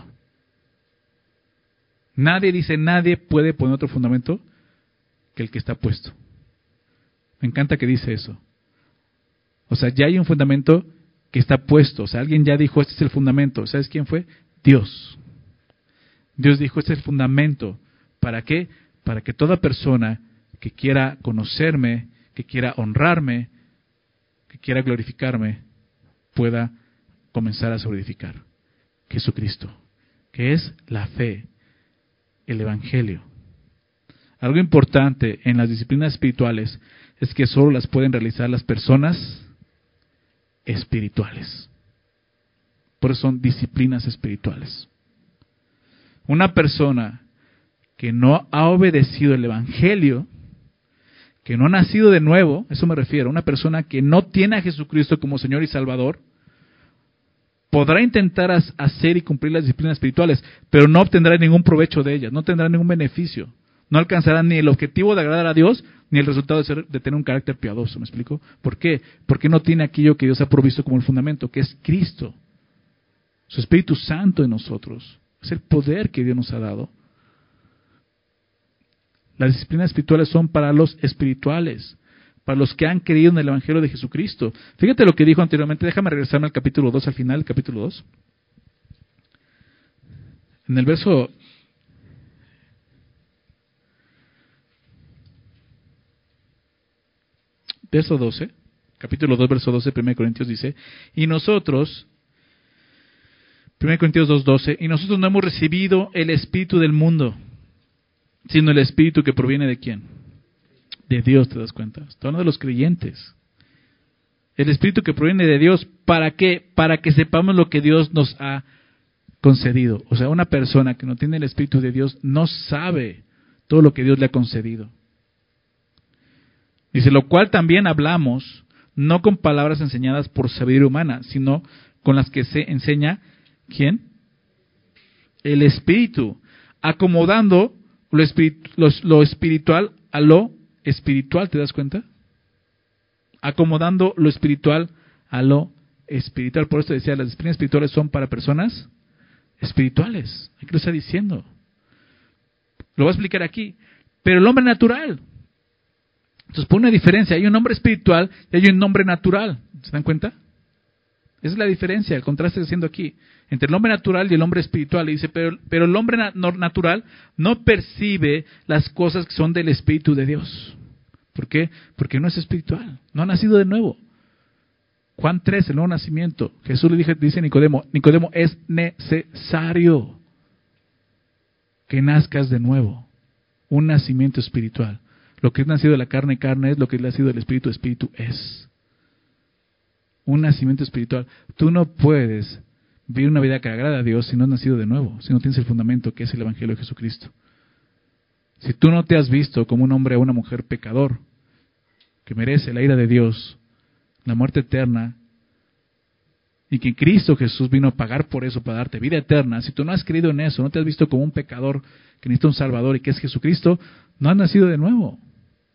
Nadie puede poner otro fundamento que el que está puesto. Me encanta que dice eso. O sea, ya hay un fundamento que está puesto. O sea, alguien ya dijo, este es el fundamento. ¿Sabes quién fue? Dios. Dios dijo, este es el fundamento. ¿Para qué? Para que toda persona que quiera conocerme, que quiera honrarme, que quiera glorificarme, pueda comenzar a sobreedificar. Jesucristo, que es la fe, el Evangelio. Algo importante en las disciplinas espirituales es que solo las pueden realizar las personas espirituales. Por eso son disciplinas espirituales. Una persona que no ha obedecido el Evangelio, que no ha nacido de nuevo, eso me refiero, una persona que no tiene a Jesucristo como Señor y Salvador, podrá intentar hacer y cumplir las disciplinas espirituales, pero no obtendrá ningún provecho de ellas, no tendrá ningún beneficio. No alcanzará ni el objetivo de agradar a Dios, ni el resultado de tener un carácter piadoso. ¿Me explico? ¿Por qué? Porque no tiene aquello que Dios ha provisto como el fundamento, que es Cristo. Su Espíritu Santo en nosotros. Es el poder que Dios nos ha dado. Las disciplinas espirituales son para los espirituales, para los que han creído en el Evangelio de Jesucristo. Fíjate lo que dijo anteriormente. Déjame regresarme al capítulo 2, al final del capítulo 2. En el verso 12, capítulo 2, verso 12, 1 Corintios dice, y nosotros, 1 Corintios 2:12, y nosotros no hemos recibido el espíritu del mundo, sino el espíritu que proviene de ¿quién? De Dios, ¿te das cuenta? Está hablando de los creyentes. El espíritu que proviene de Dios, ¿para qué? Para que sepamos lo que Dios nos ha concedido. O sea, una persona que no tiene el espíritu de Dios no sabe todo lo que Dios le ha concedido. Dice, lo cual también hablamos, no con palabras enseñadas por sabiduría humana, sino con las que se enseña, ¿quién? El Espíritu, acomodando lo espiritual a lo espiritual, ¿te das cuenta? Acomodando lo espiritual a lo espiritual. Por eso decía, las disciplinas espirituales son para personas espirituales. Aquí lo está diciendo. Lo voy a explicar aquí. Pero el hombre natural. Entonces pone una diferencia, hay un hombre espiritual y hay un hombre natural, ¿se dan cuenta? Esa es la diferencia, el contraste que está haciendo aquí, entre el hombre natural y el hombre espiritual. Y dice, pero el hombre natural no percibe las cosas que son del Espíritu de Dios. ¿Por qué? Porque no es espiritual, no ha nacido de nuevo. Juan 3, el nuevo nacimiento, Jesús le dice a Nicodemo, es necesario que nazcas de nuevo, un nacimiento espiritual. Lo que es nacido de la carne es, lo que es nacido del espíritu es. Un nacimiento espiritual. Tú no puedes vivir una vida que agrada a Dios si no has nacido de nuevo, si no tienes el fundamento que es el Evangelio de Jesucristo. Si tú no te has visto como un hombre o una mujer pecador, que merece la ira de Dios, la muerte eterna, y que Cristo Jesús vino a pagar por eso, para darte vida eterna, si tú no has creído en eso, no te has visto como un pecador que necesita un Salvador y que es Jesucristo, no has nacido de nuevo.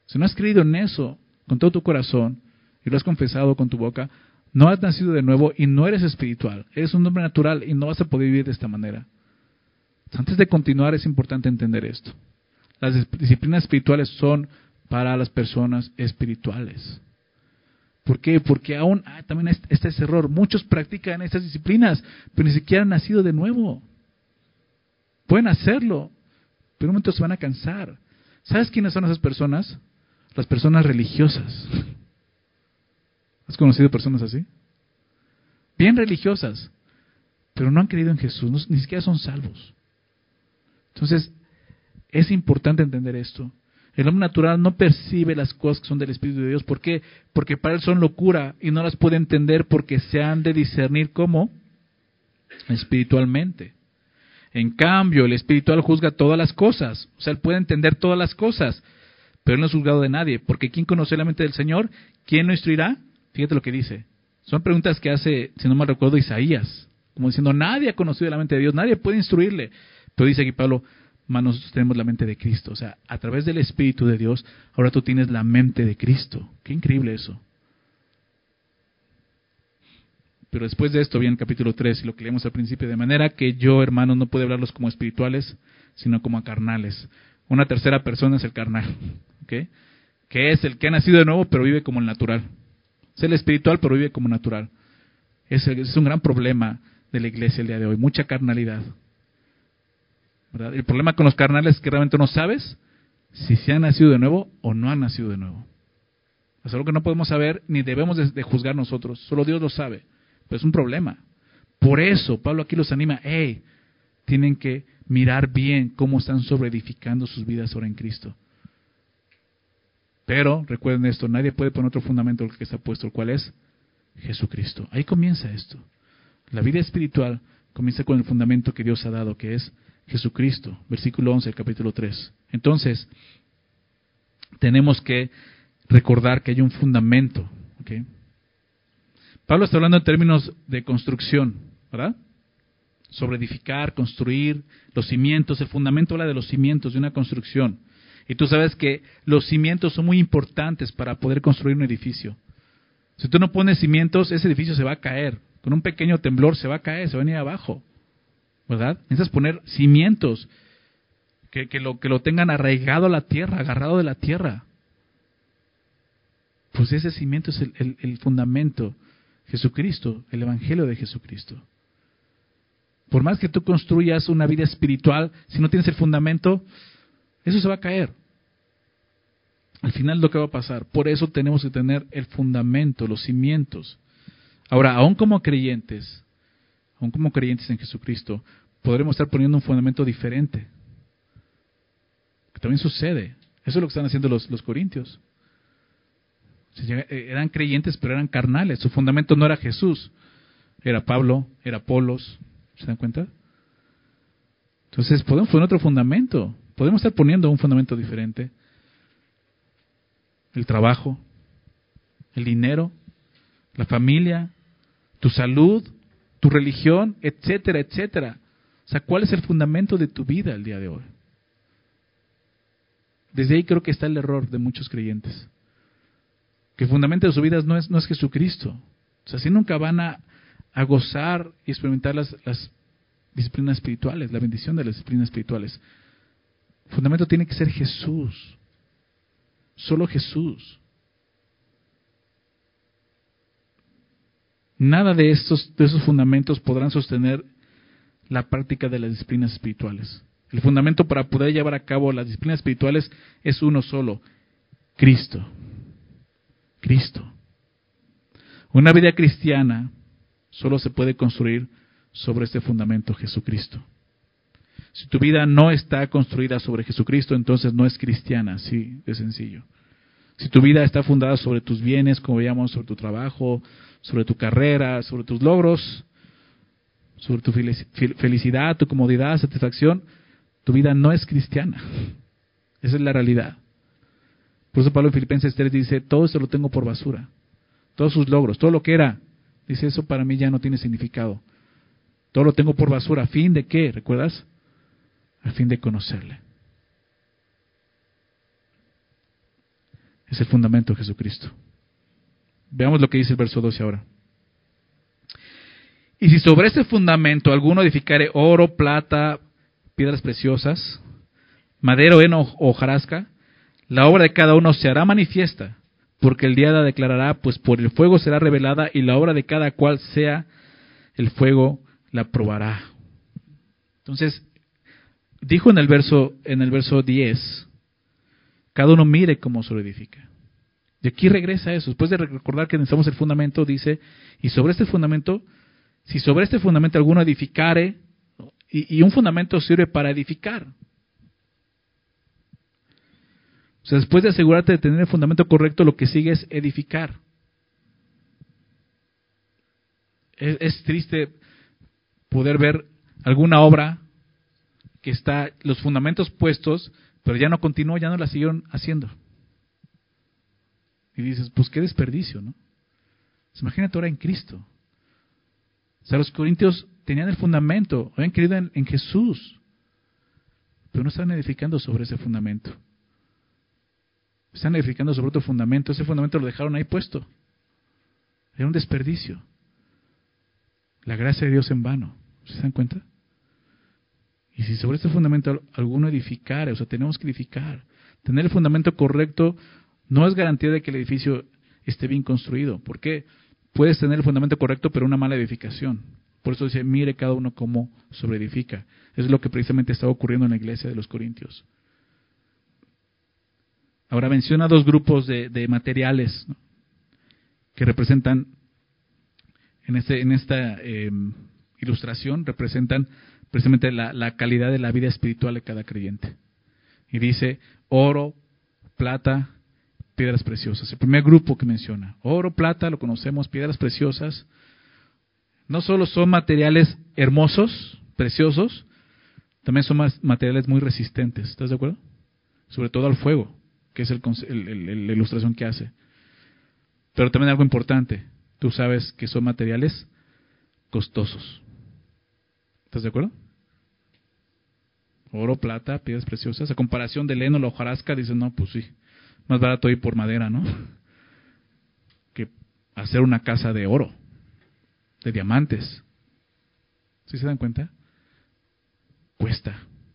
Si no has creído en eso con todo tu corazón y lo has confesado con tu boca, no has nacido de nuevo y no eres espiritual. Eres un hombre natural y no vas a poder vivir de esta manera. Antes de continuar es importante entender esto. Las disciplinas espirituales son para las personas espirituales. ¿Por qué? Porque aún también está ese error. Muchos practican estas disciplinas, pero ni siquiera han nacido de nuevo. Pueden hacerlo, pero en un momento se van a cansar. ¿Sabes quiénes son esas personas? Las personas religiosas. ¿Has conocido personas así? Bien religiosas, pero no han creído en Jesús, ni siquiera son salvos. Entonces, es importante entender esto. El hombre natural no percibe las cosas que son del Espíritu de Dios. ¿Por qué? Porque para él son locura y no las puede entender porque se han de discernir como espiritualmente. En cambio, el espiritual juzga todas las cosas. O sea, él puede entender todas las cosas, pero él no es juzgado de nadie. Porque ¿quién conoce la mente del Señor? ¿Quién lo instruirá? Fíjate lo que dice. Son preguntas que hace, si no mal recuerdo, Isaías. Como diciendo, nadie ha conocido la mente de Dios, nadie puede instruirle. Pero dice aquí Pablo, nosotros tenemos la mente de Cristo. O sea, a través del Espíritu de Dios, ahora tú tienes la mente de Cristo. Qué increíble eso. Pero después de esto viene el capítulo 3 y lo que leemos al principio. De manera que yo, hermanos, no puedo hablarlos como espirituales, sino como a carnales. Una tercera persona es el carnal. ¿Okay? Que es el que ha nacido de nuevo, pero vive como el natural. Es el espiritual, pero vive como natural. Ese es un gran problema de la iglesia el día de hoy. Mucha carnalidad. ¿Verdad? El problema con los carnales es que realmente no sabes si se han nacido de nuevo o no han nacido de nuevo. Es algo que no podemos saber ni debemos de juzgar nosotros. Solo Dios lo sabe. Pero es un problema. Por eso Pablo aquí los anima. Tienen que mirar bien cómo están sobreedificando sus vidas ahora en Cristo. Pero recuerden esto, nadie puede poner otro fundamento que está puesto, el cual es Jesucristo. Ahí comienza esto. La vida espiritual comienza con el fundamento que Dios ha dado, que es Jesucristo. Versículo 11 del capítulo 3. Entonces, tenemos que recordar que hay un fundamento. ¿Okay? Pablo está hablando en términos de construcción, ¿verdad? Sobre edificar, construir, los cimientos. El fundamento habla de los cimientos de una construcción. Y tú sabes que los cimientos son muy importantes para poder construir un edificio. Si tú no pones cimientos, ese edificio se va a caer. Con un pequeño temblor se va a caer, se va a venir abajo. ¿Verdad? Necesitas poner cimientos que lo tengan arraigado a la tierra, agarrado de la tierra. Pues ese cimiento es el fundamento. Jesucristo, el Evangelio de Jesucristo. Por más que tú construyas una vida espiritual, si no tienes el fundamento, eso se va a caer. Al final lo que va a pasar. Por eso tenemos que tener el fundamento, los cimientos. Ahora, aún como creyentes en Jesucristo, podremos estar poniendo un fundamento diferente. Que también sucede. Eso es lo que están haciendo los corintios. Eran creyentes, pero eran carnales. Su fundamento no era Jesús. Era Pablo, era Apolos. ¿Se dan cuenta? Entonces, podemos poner otro fundamento. Podemos estar poniendo un fundamento diferente. El trabajo, el dinero, la familia, tu salud, tu religión, etcétera, etcétera. O sea, ¿cuál es el fundamento de tu vida el día de hoy? Desde ahí creo que está el error de muchos creyentes. Que el fundamento de sus vidas no es Jesucristo. O sea, así nunca van a gozar y experimentar las disciplinas espirituales, la bendición de las disciplinas espirituales. El fundamento tiene que ser Jesús. Solo Jesús. Nada de esos fundamentos podrán sostener la práctica de las disciplinas espirituales. El fundamento para poder llevar a cabo las disciplinas espirituales es uno solo: Cristo. Cristo. Una vida cristiana solo se puede construir sobre este fundamento, Jesucristo. Si tu vida no está construida sobre Jesucristo, entonces no es cristiana, así de sencillo. Si tu vida está fundada sobre tus bienes, como veíamos, sobre tu trabajo, sobre tu carrera, sobre tus logros, sobre tu felicidad, tu comodidad, satisfacción, tu vida no es cristiana. Esa es la realidad. Por eso Pablo en Filipenses 3 dice, todo esto lo tengo por basura. Todos sus logros, todo lo que era, dice, eso para mí ya no tiene significado. Todo lo tengo por basura. ¿A fin de qué? ¿Recuerdas? A fin de conocerle. Es el fundamento de Jesucristo. Veamos lo que dice el verso 12 ahora. Y si sobre este fundamento alguno edificare oro, plata, piedras preciosas, madero, heno o hojarasca, la obra de cada uno se hará manifiesta, porque el día la declarará, pues por el fuego será revelada, y la obra de cada cual sea el fuego la probará. Entonces, dijo en el verso 10, cada uno mire cómo se lo edifica. Y aquí regresa eso, después de recordar que necesitamos el fundamento, dice, y sobre este fundamento, si sobre este fundamento alguno edificare, y un fundamento sirve para edificar. O sea, después de asegurarte de tener el fundamento correcto, lo que sigue es edificar. Es triste poder ver alguna obra que está los fundamentos puestos, pero ya no continuó, ya no la siguieron haciendo. Y dices, pues qué desperdicio, ¿no? Imagínate ahora en Cristo. O sea, los corintios tenían el fundamento, habían creído en Jesús, pero no estaban edificando sobre ese fundamento. Están edificando sobre otro fundamento. Ese fundamento lo dejaron ahí puesto. Era un desperdicio. La gracia de Dios en vano. ¿Se dan cuenta? Y si sobre este fundamento alguno edificare, o sea, tenemos que edificar. Tener el fundamento correcto no es garantía de que el edificio esté bien construido. ¿Por qué? Puedes tener el fundamento correcto, pero una mala edificación. Por eso dice, mire cada uno cómo sobreedifica. Es lo que precisamente estaba ocurriendo en la iglesia de los Corintios. Ahora menciona dos grupos de materiales, ¿no?, que representan, en esta ilustración, representan precisamente la calidad de la vida espiritual de cada creyente. Y dice, oro, plata, piedras preciosas. El primer grupo que menciona, oro, plata, lo conocemos, piedras preciosas, no solo son materiales hermosos, preciosos, también son materiales muy resistentes. ¿Estás de acuerdo? Sobre todo al fuego, que es la ilustración que hace. Pero también algo importante, tú sabes que son materiales costosos. ¿Estás de acuerdo? Oro, plata, piedras preciosas. A comparación del heno, la hojarasca, dicen, no, pues sí, más barato ir por madera, ¿no?, que hacer una casa de oro, de diamantes. ¿Sí se dan cuenta? Cuesta.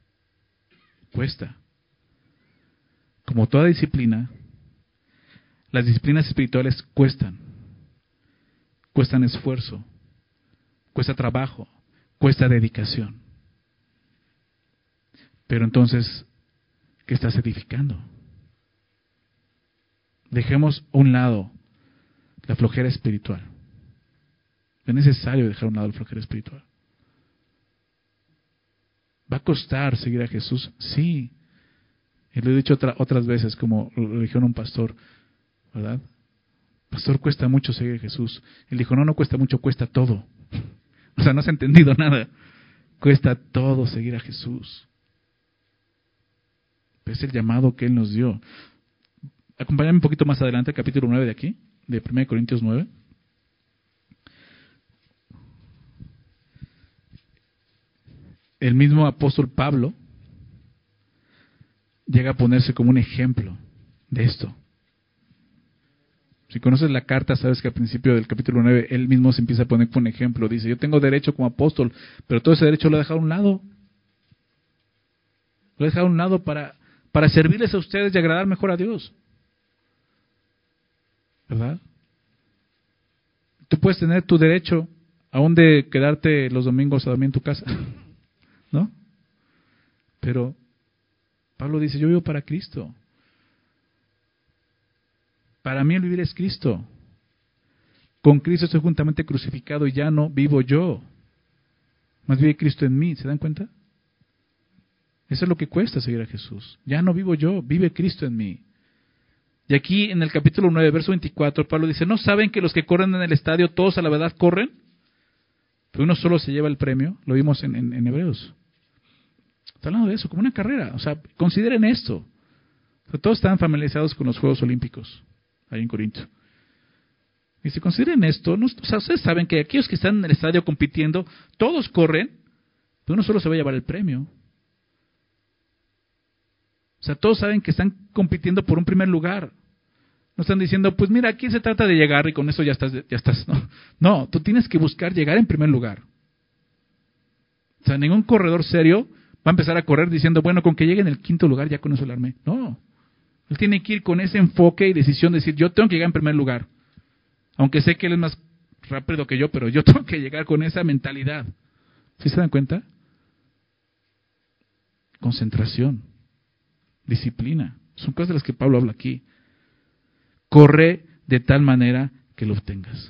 Como toda disciplina, las disciplinas espirituales cuestan esfuerzo, cuesta trabajo, cuesta dedicación. Pero entonces, ¿qué estás edificando? Dejemos a un lado la flojera espiritual. Es necesario dejar a un lado la flojera espiritual. ¿Va a costar seguir a Jesús? Sí. Y lo he dicho otras veces, como lo dijeron un pastor, ¿verdad? Pastor, cuesta mucho seguir a Jesús. Él dijo, no cuesta mucho, cuesta todo. O sea, no se ha entendido nada. Cuesta todo seguir a Jesús. Es el llamado que Él nos dio. Acompáñame un poquito más adelante, capítulo 9 de aquí, de 1 Corintios 9. El mismo apóstol Pablo llega a ponerse como un ejemplo de esto. Si conoces la carta, sabes que al principio del capítulo 9, él mismo se empieza a poner como un ejemplo. Dice, yo tengo derecho como apóstol, pero todo ese derecho lo he dejado a un lado. Lo he dejado a un lado para servirles a ustedes y agradar mejor a Dios. ¿Verdad? Tú puedes tener tu derecho aún de quedarte los domingos a dormir en tu casa, ¿no? Pero Pablo dice, yo vivo para Cristo. Para mí el vivir es Cristo. Con Cristo estoy juntamente crucificado y ya no vivo yo. Más vive Cristo en mí. ¿Se dan cuenta? Eso es lo que cuesta seguir a Jesús. Ya no vivo yo, vive Cristo en mí. Y aquí en el capítulo 9, verso 24, Pablo dice, ¿no saben que los que corren en el estadio todos a la verdad corren? Pero uno solo se lleva el premio. Lo vimos en Hebreos. Está hablando de eso, como una carrera. O sea, consideren esto. O sea, todos están familiarizados con los Juegos Olímpicos, ahí en Corinto. Y si consideren esto, no, o sea, ustedes saben que aquellos que están en el estadio compitiendo, todos corren, pero uno solo se va a llevar el premio. O sea, todos saben que están compitiendo por un primer lugar. No están diciendo, pues mira, aquí se trata de llegar y con eso ya estás. No, tú tienes que buscar llegar en primer lugar. O sea, ningún corredor serio va a empezar a correr diciendo, bueno, con que llegue en el 5º lugar ya con eso lo armé. No. Él tiene que ir con ese enfoque y decisión de decir, yo tengo que llegar en primer lugar. Aunque sé que él es más rápido que yo, pero yo tengo que llegar con esa mentalidad. ¿Sí se dan cuenta? Concentración, disciplina. Son cosas de las que Pablo habla aquí. Corre de tal manera que lo obtengas.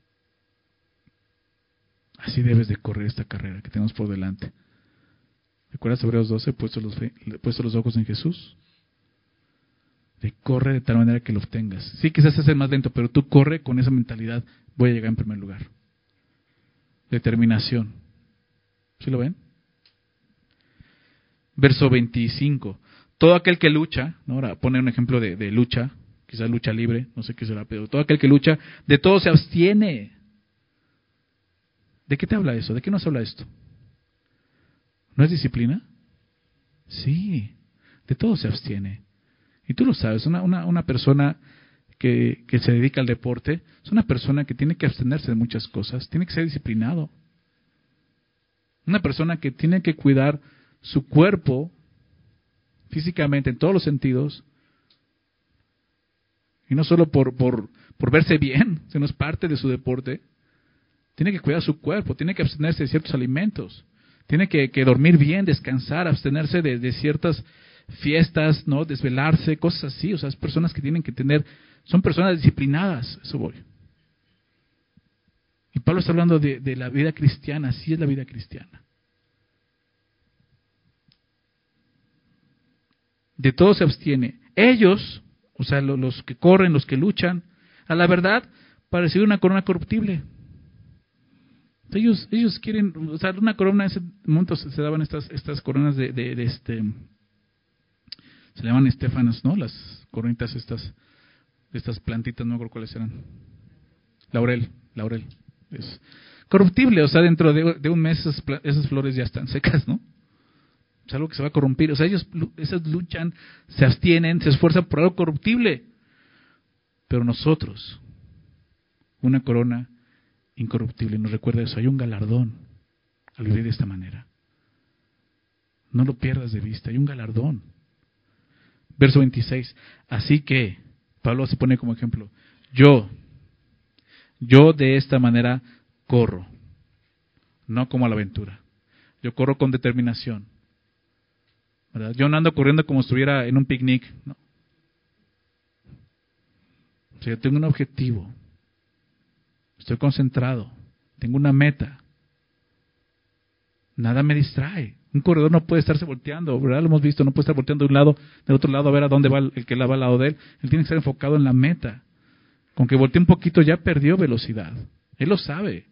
Así debes de correr esta carrera que tenemos por delante. ¿Recuerdas Hebreos 12? Puesto los ojos en Jesús. De corre de tal manera que lo obtengas. Sí, quizás es el más lento, pero tú corre con esa mentalidad. Voy a llegar en primer lugar. Determinación. ¿Sí lo ven? Verso 25. Todo aquel que lucha, ¿no? Ahora pone un ejemplo de lucha, quizás lucha libre, no sé qué será, pero todo aquel que lucha, de todo se abstiene. ¿De qué te habla eso? ¿De qué nos habla esto? ¿No es disciplina? Sí, de todo se abstiene. Y tú lo sabes, una persona que se dedica al deporte es una persona que tiene que abstenerse de muchas cosas, tiene que ser disciplinado. Una persona que tiene que cuidar su cuerpo físicamente en todos los sentidos, y no solo por verse bien, sino es parte de su deporte. Tiene que cuidar su cuerpo, tiene que abstenerse de ciertos alimentos, tiene que dormir bien, descansar, abstenerse de ciertas fiestas, ¿no? Desvelarse, cosas así. O sea, es personas que tienen que son personas disciplinadas, eso voy. Y Pablo está hablando de la vida cristiana, así es la vida cristiana. De todo se abstiene. Ellos, o sea, los que corren, los que luchan, a la verdad, para recibir una corona corruptible. Ellos quieren, o sea, una corona, en ese momento se daban estas coronas se llaman estéfanas, ¿no? Las coronitas estas plantitas, no me acuerdo cuáles eran. Laurel. Es corruptible, o sea, dentro de un mes esas flores ya están secas, ¿no? Es algo que se va a corrompir. O sea, ellos luchan, se abstienen, se esfuerzan por algo corruptible. Pero nosotros, una corona incorruptible, nos recuerda eso. Hay un galardón al vivir de esta manera. No lo pierdas de vista, hay un galardón. Verso 26. Así que, Pablo se pone como ejemplo, yo de esta manera corro, no como a la aventura. Yo corro con determinación. ¿Verdad? Yo no ando corriendo como si estuviera en un picnic, ¿no? O sea, yo tengo un objetivo. Estoy concentrado. Tengo una meta. Nada me distrae. Un corredor no puede estarse volteando, ¿verdad? Lo hemos visto, no puede estar volteando de un lado, del otro lado, a ver a dónde va el que va al lado de él. Él tiene que estar enfocado en la meta. Con que voltee un poquito ya perdió velocidad. Él lo sabe.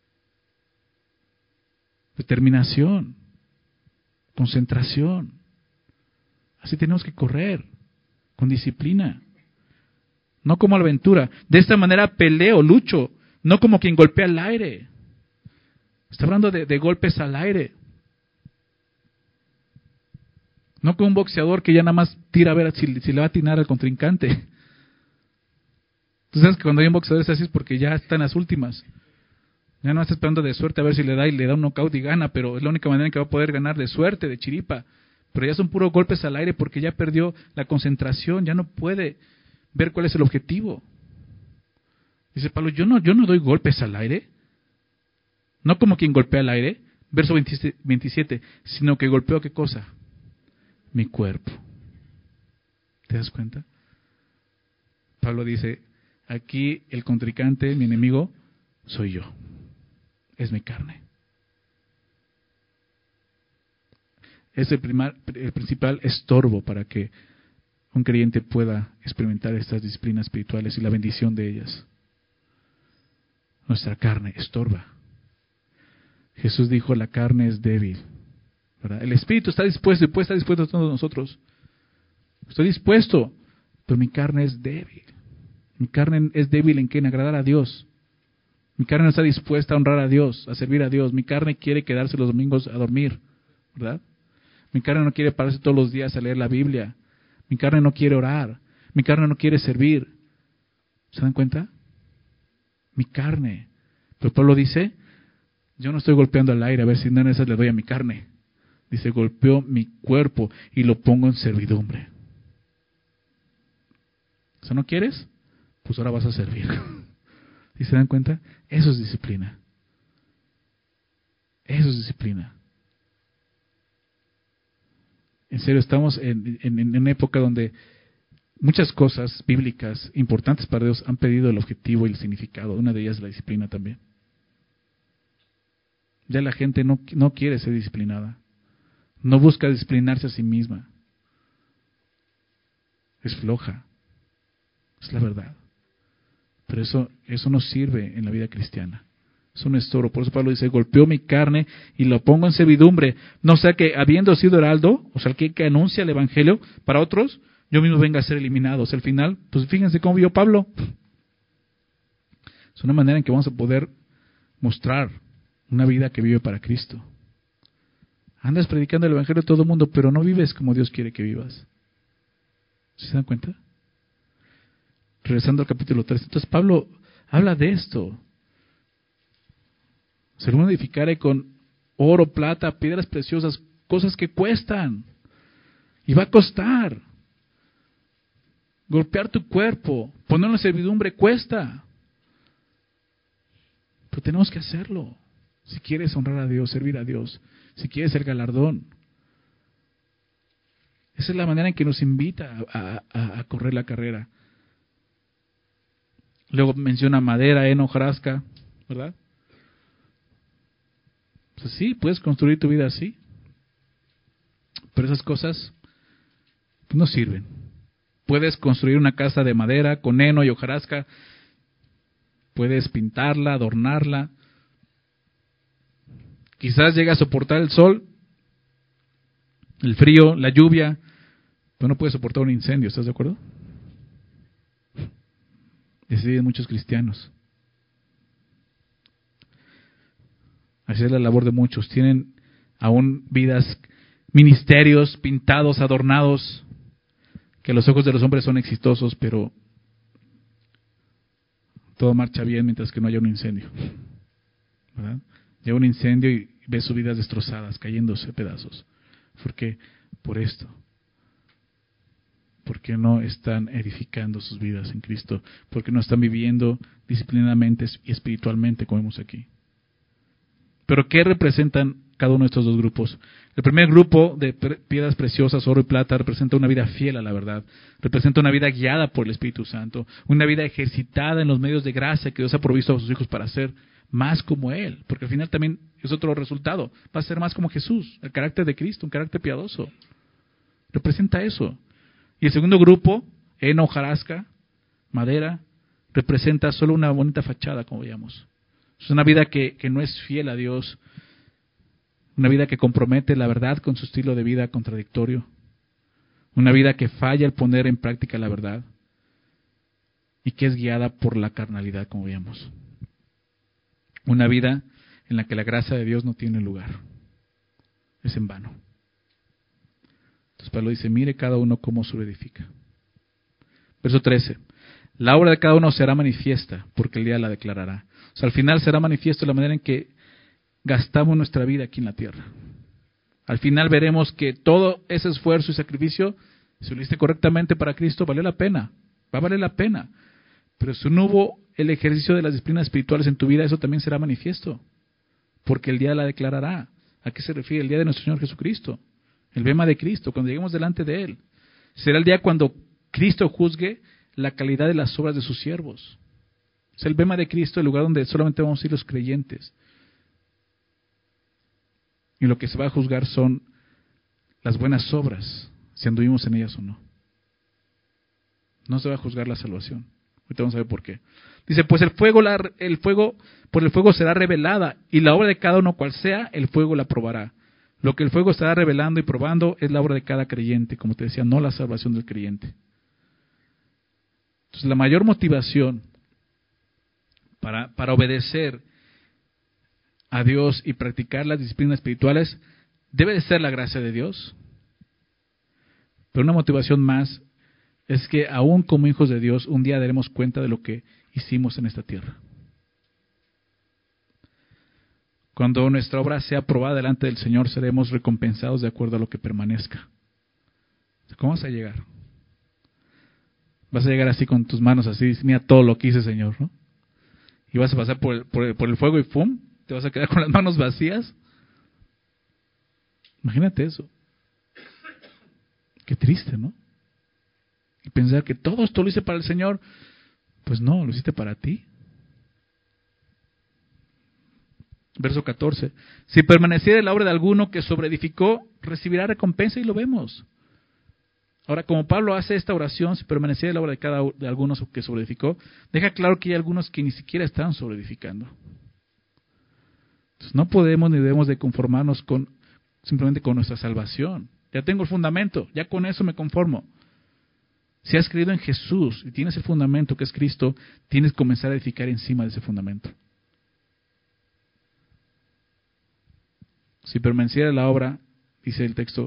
Determinación. Concentración. Así tenemos que correr. Con disciplina. No como a la aventura. De esta manera peleo, lucho. No como quien golpea al aire. Está hablando de golpes al aire. No como un boxeador que ya nada más tira a ver si le va a atinar al contrincante. Tú sabes que cuando hay un boxeador es así es porque ya está en las últimas. Ya no está esperando de suerte a ver si le da un knockout y gana, pero es la única manera en que va a poder ganar de suerte, de chiripa. Pero ya son puros golpes al aire porque ya perdió la concentración, ya no puede ver cuál es el objetivo. Dice Pablo, yo no doy golpes al aire. No como quien golpea al aire, verso 27, sino que golpeo ¿qué cosa? Mi cuerpo. ¿Te das cuenta? Pablo dice, aquí el contrincante, mi enemigo, soy yo. Es mi carne. Es el principal estorbo para que un creyente pueda experimentar estas disciplinas espirituales y la bendición de ellas. Nuestra carne estorba. Jesús dijo, la carne es débil, ¿verdad? El espíritu está dispuesto y puede estar dispuesto a todos nosotros. Estoy dispuesto, pero mi carne es débil. Mi carne es débil en qué? En agradar a Dios. Mi carne no está dispuesta a honrar a Dios, a servir a Dios. Mi carne quiere quedarse los domingos a dormir, ¿verdad? Mi carne no quiere pararse todos los días a leer la Biblia. Mi carne no quiere orar. Mi carne no quiere servir. ¿Se dan cuenta? Mi carne. Pero Pablo dice, yo no estoy golpeando al aire a ver si nada de esas le doy a mi carne. Dice, golpeo mi cuerpo y lo pongo en servidumbre. O sea, ¿no quieres? Pues ahora vas a servir. ¿Sí se dan cuenta? Eso es disciplina. Eso es disciplina. En serio, estamos en una época donde muchas cosas bíblicas importantes para Dios han perdido el objetivo y el significado. Una de ellas es la disciplina también. Ya la gente no quiere ser disciplinada. No busca disciplinarse a sí misma. Es floja. Es la verdad. Pero eso no sirve en la vida cristiana. Es un estorbo. Por eso Pablo dice, golpeo mi carne y lo pongo en servidumbre. No sea que habiendo sido heraldo, o sea, el que anuncia el evangelio para otros, yo mismo venga a ser eliminado. O sea, al final, pues fíjense cómo vio Pablo. Es una manera en que vamos a poder mostrar una vida que vive para Cristo. Andas predicando el evangelio a todo el mundo, pero no vives como Dios quiere que vivas. ¿Se dan cuenta? Regresando al capítulo 3. Entonces Pablo habla de esto. Se lo edificaré con oro, plata, piedras preciosas, cosas que cuestan. Y va a costar. Golpear tu cuerpo, ponerlo en servidumbre cuesta. Pero tenemos que hacerlo. Si quieres honrar a Dios, servir a Dios, si quieres ser galardón. Esa es la manera en que nos invita a correr la carrera. Luego menciona madera, heno, hojarasca, ¿verdad? Pues sí, puedes construir tu vida así. Pero esas cosas pues, no sirven. Puedes construir una casa de madera con heno y hojarasca. Puedes pintarla, adornarla. Quizás llegue a soportar el sol, el frío, la lluvia, pero no puedes soportar un incendio, ¿estás de acuerdo? Así viven muchos cristianos. Así es la labor de muchos. Tienen aún vidas, ministerios pintados, adornados, que a los ojos de los hombres son exitosos, pero todo marcha bien mientras que no haya un incendio. ¿Verdad? Llega un incendio y ves sus vidas destrozadas, cayéndose a pedazos. ¿Por qué? Por esto. Porque no están edificando sus vidas en Cristo. Porque no están viviendo disciplinadamente y espiritualmente, como vemos aquí. Pero ¿qué representan cada uno de estos dos grupos? El primer grupo de piedras preciosas, oro y plata, representa una vida fiel a la verdad. Representa una vida guiada por el Espíritu Santo. Una vida ejercitada en los medios de gracia que Dios ha provisto a sus hijos para ser más como Él. Porque al final también es otro resultado. Va a ser más como Jesús, el carácter de Cristo, un carácter piadoso. Representa eso. Y el segundo grupo, heno, hojarasca, madera, representa solo una bonita fachada, como veíamos. Es una vida que no es fiel a Dios. Una vida que compromete la verdad con su estilo de vida contradictorio. Una vida que falla al poner en práctica la verdad. Y que es guiada por la carnalidad, como veíamos. Una vida en la que la gracia de Dios no tiene lugar. Es en vano. Entonces Pablo dice, mire cada uno cómo se edifica. Verso 13. La obra de cada uno será manifiesta, porque el día la declarará. O sea, al final será manifiesto la manera en que gastamos nuestra vida aquí en la tierra. Al final veremos que todo ese esfuerzo y sacrificio, si lo hiciste correctamente para Cristo, valió la pena. Va a valer la pena. Pero si no hubo el ejercicio de las disciplinas espirituales en tu vida, eso también será manifiesto. Porque el día la declarará. ¿A qué se refiere? El día de nuestro Señor Jesucristo. El bema de Cristo, cuando lleguemos delante de Él. Será el día cuando Cristo juzgue la calidad de las obras de sus siervos. Es el bema de Cristo, el lugar donde solamente vamos a ir los creyentes. Y lo que se va a juzgar son las buenas obras, si anduvimos en ellas o no. No se va a juzgar la salvación. Ahorita vamos a ver por qué. Dice, pues por el fuego será revelada, y la obra de cada uno cual sea, el fuego la probará. Lo que el fuego estará revelando y probando es la obra de cada creyente, como te decía, no la salvación del creyente. Entonces, la mayor motivación para obedecer a Dios y practicar las disciplinas espirituales debe de ser la gracia de Dios. Pero una motivación más es que aún como hijos de Dios, un día daremos cuenta de lo que hicimos en esta tierra. Cuando nuestra obra sea aprobada delante del Señor, seremos recompensados de acuerdo a lo que permanezca. ¿Cómo vas a llegar? Vas a llegar así con tus manos así, mira todo lo que hice, Señor, ¿no? Y vas a pasar por el fuego y ¡pum! Te vas a quedar con las manos vacías. Imagínate eso. Qué triste, ¿no? Y pensar que todo esto lo hice para el Señor. Pues no, lo hiciste para ti. Verso 14. Si permaneciera la obra de alguno que sobreedificó, recibirá recompensa, y lo vemos. Ahora, como Pablo hace esta oración, si permaneciera la obra de algunos que sobreedificó, deja claro que hay algunos que ni siquiera están sobreedificando. Entonces, no podemos ni debemos de conformarnos simplemente con nuestra salvación. Ya tengo el fundamento, ya con eso me conformo. Si has creído en Jesús y tienes el fundamento que es Cristo, tienes que comenzar a edificar encima de ese fundamento. Si permaneciera la obra, dice el texto,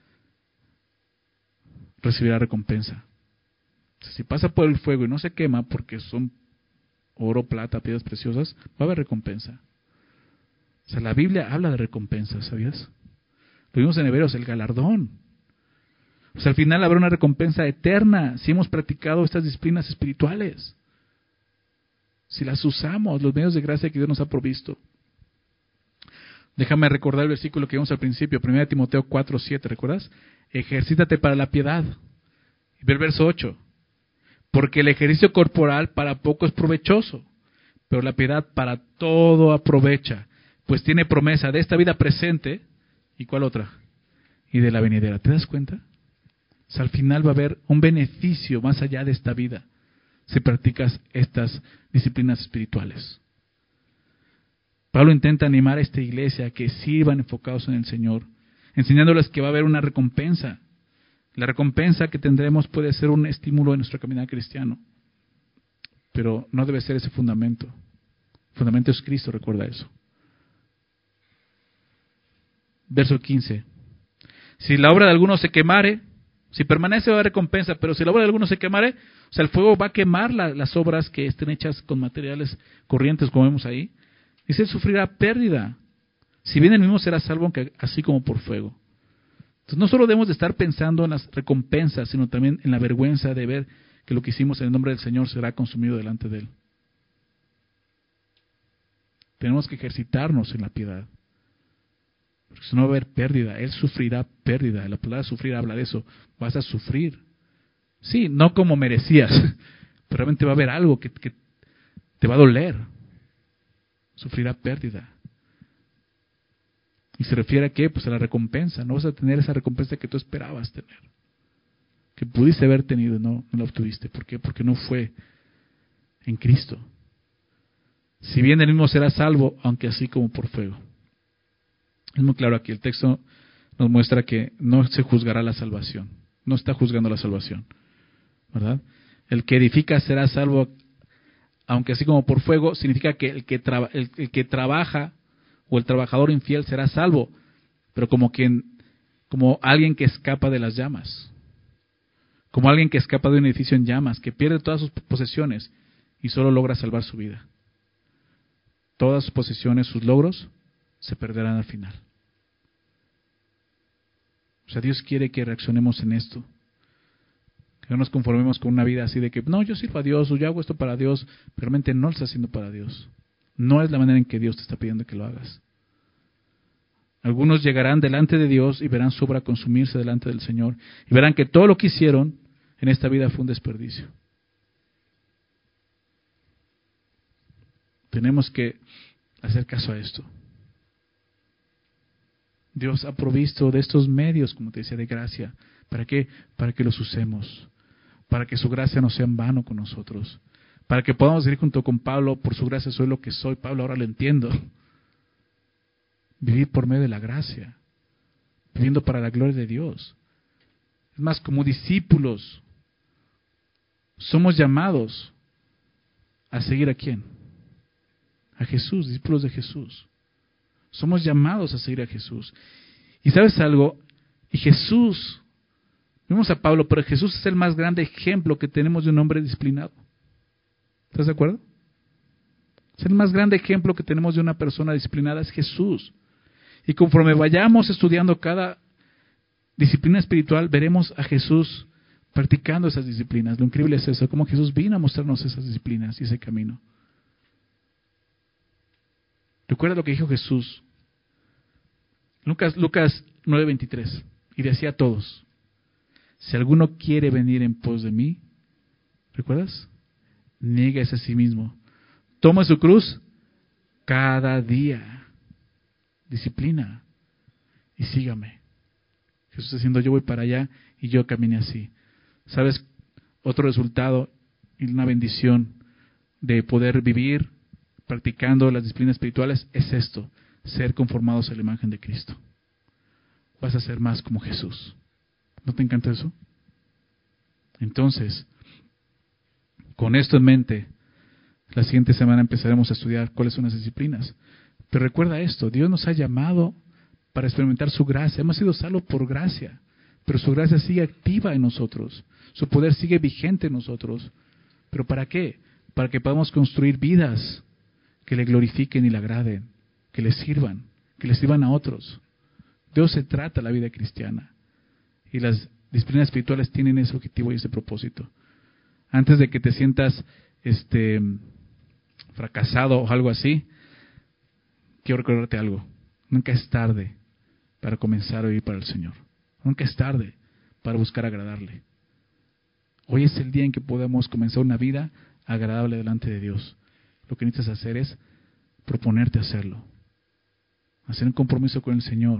recibirá recompensa. Si pasa por el fuego y no se quema porque son oro, plata, piedras preciosas, va a haber recompensa. O sea, la Biblia habla de recompensa, ¿sabías? Lo vimos en Hebreos, el galardón. O sea, al final habrá una recompensa eterna si hemos practicado estas disciplinas espirituales. Si las usamos, los medios de gracia que Dios nos ha provisto. Déjame recordar el versículo que vimos al principio, 1 Timoteo 4:7, ¿recuerdas? Ejercítate para la piedad. Y ve el verso 8. Porque el ejercicio corporal para poco es provechoso, pero la piedad para todo aprovecha, pues tiene promesa de esta vida presente, ¿y cuál otra? Y de la venidera. ¿Te das cuenta? O sea, al final va a haber un beneficio más allá de esta vida si practicas estas disciplinas espirituales. Pablo intenta animar a esta iglesia a que sirvan enfocados en el Señor, enseñándoles que va a haber una recompensa. La recompensa que tendremos puede ser un estímulo en nuestro caminar cristiano, pero no debe ser ese fundamento. El fundamento es Cristo, recuerda eso. Verso 15. Si la obra de alguno se quemare, si permanece va a haber recompensa, pero si la obra de alguno se quemare, o sea, el fuego va a quemar las obras que estén hechas con materiales corrientes, como vemos ahí. Dice, él sufrirá pérdida. Si bien el mismo será salvo, así como por fuego. Entonces no solo debemos de estar pensando en las recompensas, sino también en la vergüenza de ver que lo que hicimos en el nombre del Señor será consumido delante de Él. Tenemos que ejercitarnos en la piedad. Porque si no va a haber pérdida, Él sufrirá pérdida. La palabra sufrir habla de eso. Vas a sufrir. Sí, no como merecías, pero realmente va a haber algo que te va a doler. Sufrirá pérdida. Y se refiere a qué? Pues a la recompensa. No vas a tener esa recompensa que tú esperabas tener. Que pudiste haber tenido, no la obtuviste. ¿Por qué? Porque no fue en Cristo. Si bien el mismo será salvo, aunque así como por fuego. Es muy claro aquí. El texto nos muestra que no se juzgará la salvación. No está juzgando la salvación. ¿Verdad? El que edifica será salvo, aunque así como por fuego, significa que el que trabaja o el trabajador infiel será salvo, pero como alguien que escapa de las llamas, como alguien que escapa de un edificio en llamas, que pierde todas sus posesiones y solo logra salvar su vida. Todas sus posesiones, sus logros, se perderán al final. O sea, Dios quiere que reaccionemos en esto. Que no nos conformemos con una vida así de que, no, yo sirvo a Dios, o yo hago esto para Dios, pero realmente no lo estás haciendo para Dios. No es la manera en que Dios te está pidiendo que lo hagas. Algunos llegarán delante de Dios y verán su obra consumirse delante del Señor, y verán que todo lo que hicieron en esta vida fue un desperdicio. Tenemos que hacer caso a esto. Dios ha provisto de estos medios, como te decía, de gracia. ¿Para qué? Para que los usemos. Para que su gracia no sea en vano con nosotros. Para que podamos decir junto con Pablo, por su gracia soy lo que soy. Pablo, ahora lo entiendo. Vivir por medio de la gracia. Viviendo para la gloria de Dios. Es más, como discípulos, somos llamados a seguir a quién? A Jesús, discípulos de Jesús. Somos llamados a seguir a Jesús. Y ¿sabes algo? Y Jesús Vimos a Pablo, pero Jesús es el más grande ejemplo que tenemos de un hombre disciplinado. ¿Estás de acuerdo? Es el más grande ejemplo que tenemos de una persona disciplinada, es Jesús. Y conforme vayamos estudiando cada disciplina espiritual, veremos a Jesús practicando esas disciplinas. Lo increíble es eso, cómo Jesús vino a mostrarnos esas disciplinas y ese camino. Recuerda lo que dijo Jesús. Lucas 9:23. Y decía a todos, si alguno quiere venir en pos de mí, ¿recuerdas? Niéguese a sí mismo. Toma su cruz cada día. Disciplina. Y sígame. Jesús está diciendo, yo voy para allá y yo caminé así. ¿Sabes? Otro resultado y una bendición de poder vivir practicando las disciplinas espirituales es esto, ser conformados a la imagen de Cristo. Vas a ser más como Jesús. ¿No te encanta eso? Entonces, con esto en mente, la siguiente semana empezaremos a estudiar cuáles son las disciplinas. Pero recuerda esto, Dios nos ha llamado para experimentar su gracia. Hemos sido salvos por gracia, pero su gracia sigue activa en nosotros. Su poder sigue vigente en nosotros. ¿Pero para qué? Para que podamos construir vidas que le glorifiquen y le agraden, que le sirvan a otros. De eso se trata la vida cristiana. Y las disciplinas espirituales tienen ese objetivo y ese propósito. Antes de que te sientas fracasado o algo así, quiero recordarte algo. Nunca es tarde para comenzar a vivir para el Señor. Nunca es tarde para buscar agradarle. Hoy es el día en que podemos comenzar una vida agradable delante de Dios. Lo que necesitas hacer es proponerte hacerlo. Hacer un compromiso con el Señor.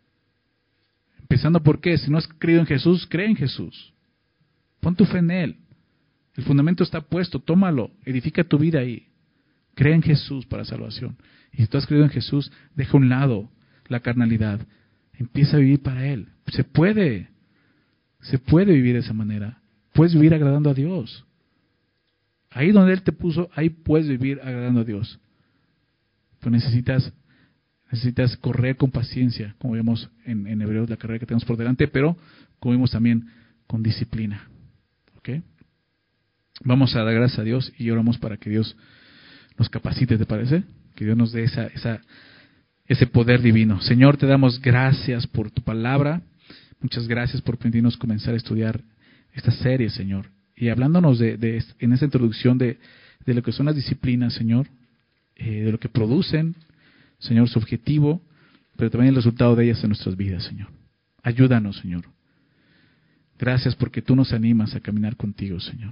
Empezando por qué, si no has creído en Jesús, cree en Jesús. Pon tu fe en Él. El fundamento está puesto, tómalo, edifica tu vida ahí. Cree en Jesús para salvación. Y si tú has creído en Jesús, deja a un lado la carnalidad. Empieza a vivir para Él. Se puede vivir de esa manera. Puedes vivir agradando a Dios. Ahí donde Él te puso, ahí puedes vivir agradando a Dios. Pero necesitas correr con paciencia, como vemos en Hebreos, la carrera que tenemos por delante, pero como vimos también con disciplina. ¿Ok? Vamos a dar gracias a Dios y oramos para que Dios nos capacite, ¿te parece? Que Dios nos dé ese poder divino. Señor, te damos gracias por tu palabra. Muchas gracias por permitirnos comenzar a estudiar esta serie, Señor. Y hablándonos en esta introducción de lo que son las disciplinas, Señor, de lo que producen, Señor, su objetivo, pero también el resultado de ellas en nuestras vidas, Señor. Ayúdanos, Señor. Gracias porque tú nos animas a caminar contigo, Señor.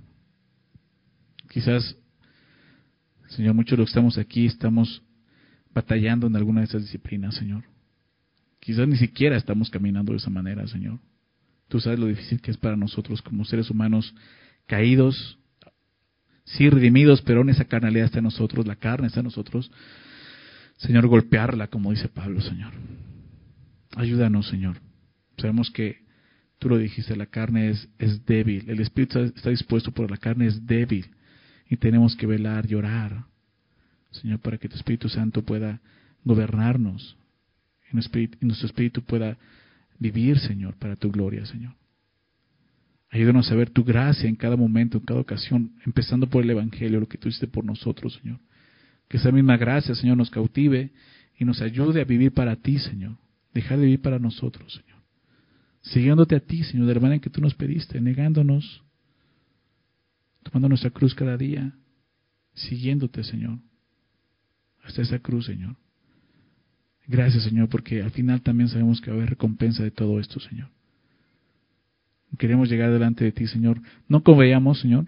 Quizás, Señor, muchos de los que estamos aquí estamos batallando en alguna de esas disciplinas, Señor. Quizás ni siquiera estamos caminando de esa manera, Señor. Tú sabes lo difícil que es para nosotros como seres humanos caídos, sí redimidos, pero en esa carnalidad está en nosotros, la carne está en nosotros. Señor, golpearla, como dice Pablo, Señor. Ayúdanos, Señor. Sabemos que tú lo dijiste, la carne es débil. El espíritu está dispuesto, pero la carne es débil. Y tenemos que velar, llorar, Señor, para que tu Espíritu Santo pueda gobernarnos. Y nuestro espíritu pueda vivir, Señor, para tu gloria, Señor. Ayúdanos a ver tu gracia en cada momento, en cada ocasión, empezando por el Evangelio, lo que tú hiciste por nosotros, Señor. Que esa misma gracia, Señor, nos cautive y nos ayude a vivir para ti, Señor. Dejar de vivir para nosotros, Señor. Siguiéndote a ti, Señor, de la manera que tú nos pediste, negándonos, tomando nuestra cruz cada día, siguiéndote, Señor, hasta esa cruz, Señor. Gracias, Señor, porque al final también sabemos que va a haber recompensa de todo esto, Señor. Queremos llegar delante de ti, Señor, no como veíamos, Señor,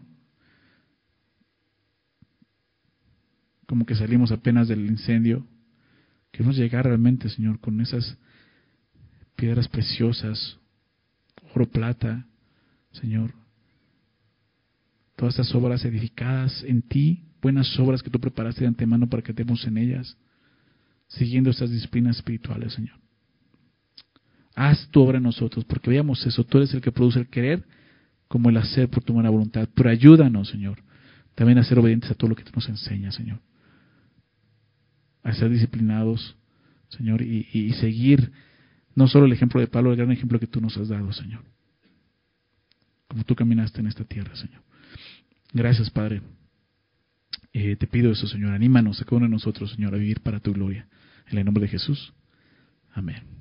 como que salimos apenas del incendio. Queremos llegar realmente, Señor, con esas piedras preciosas, oro, plata, Señor. Todas estas obras edificadas en ti, buenas obras que tú preparaste de antemano para que estemos en ellas, siguiendo estas disciplinas espirituales, Señor. Haz tu obra en nosotros, porque veamos eso, tú eres el que produce el querer como el hacer por tu buena voluntad. Pero ayúdanos, Señor, también a ser obedientes a todo lo que tú nos enseñas, Señor. A ser disciplinados, Señor, y seguir no solo el ejemplo de Pablo, el gran ejemplo que tú nos has dado, Señor. como tú caminaste en esta tierra, Señor. Gracias, Padre. Te pido eso, Señor. Anímanos a cada uno de nosotros, Señor, a vivir para tu gloria. En el nombre de Jesús. Amén.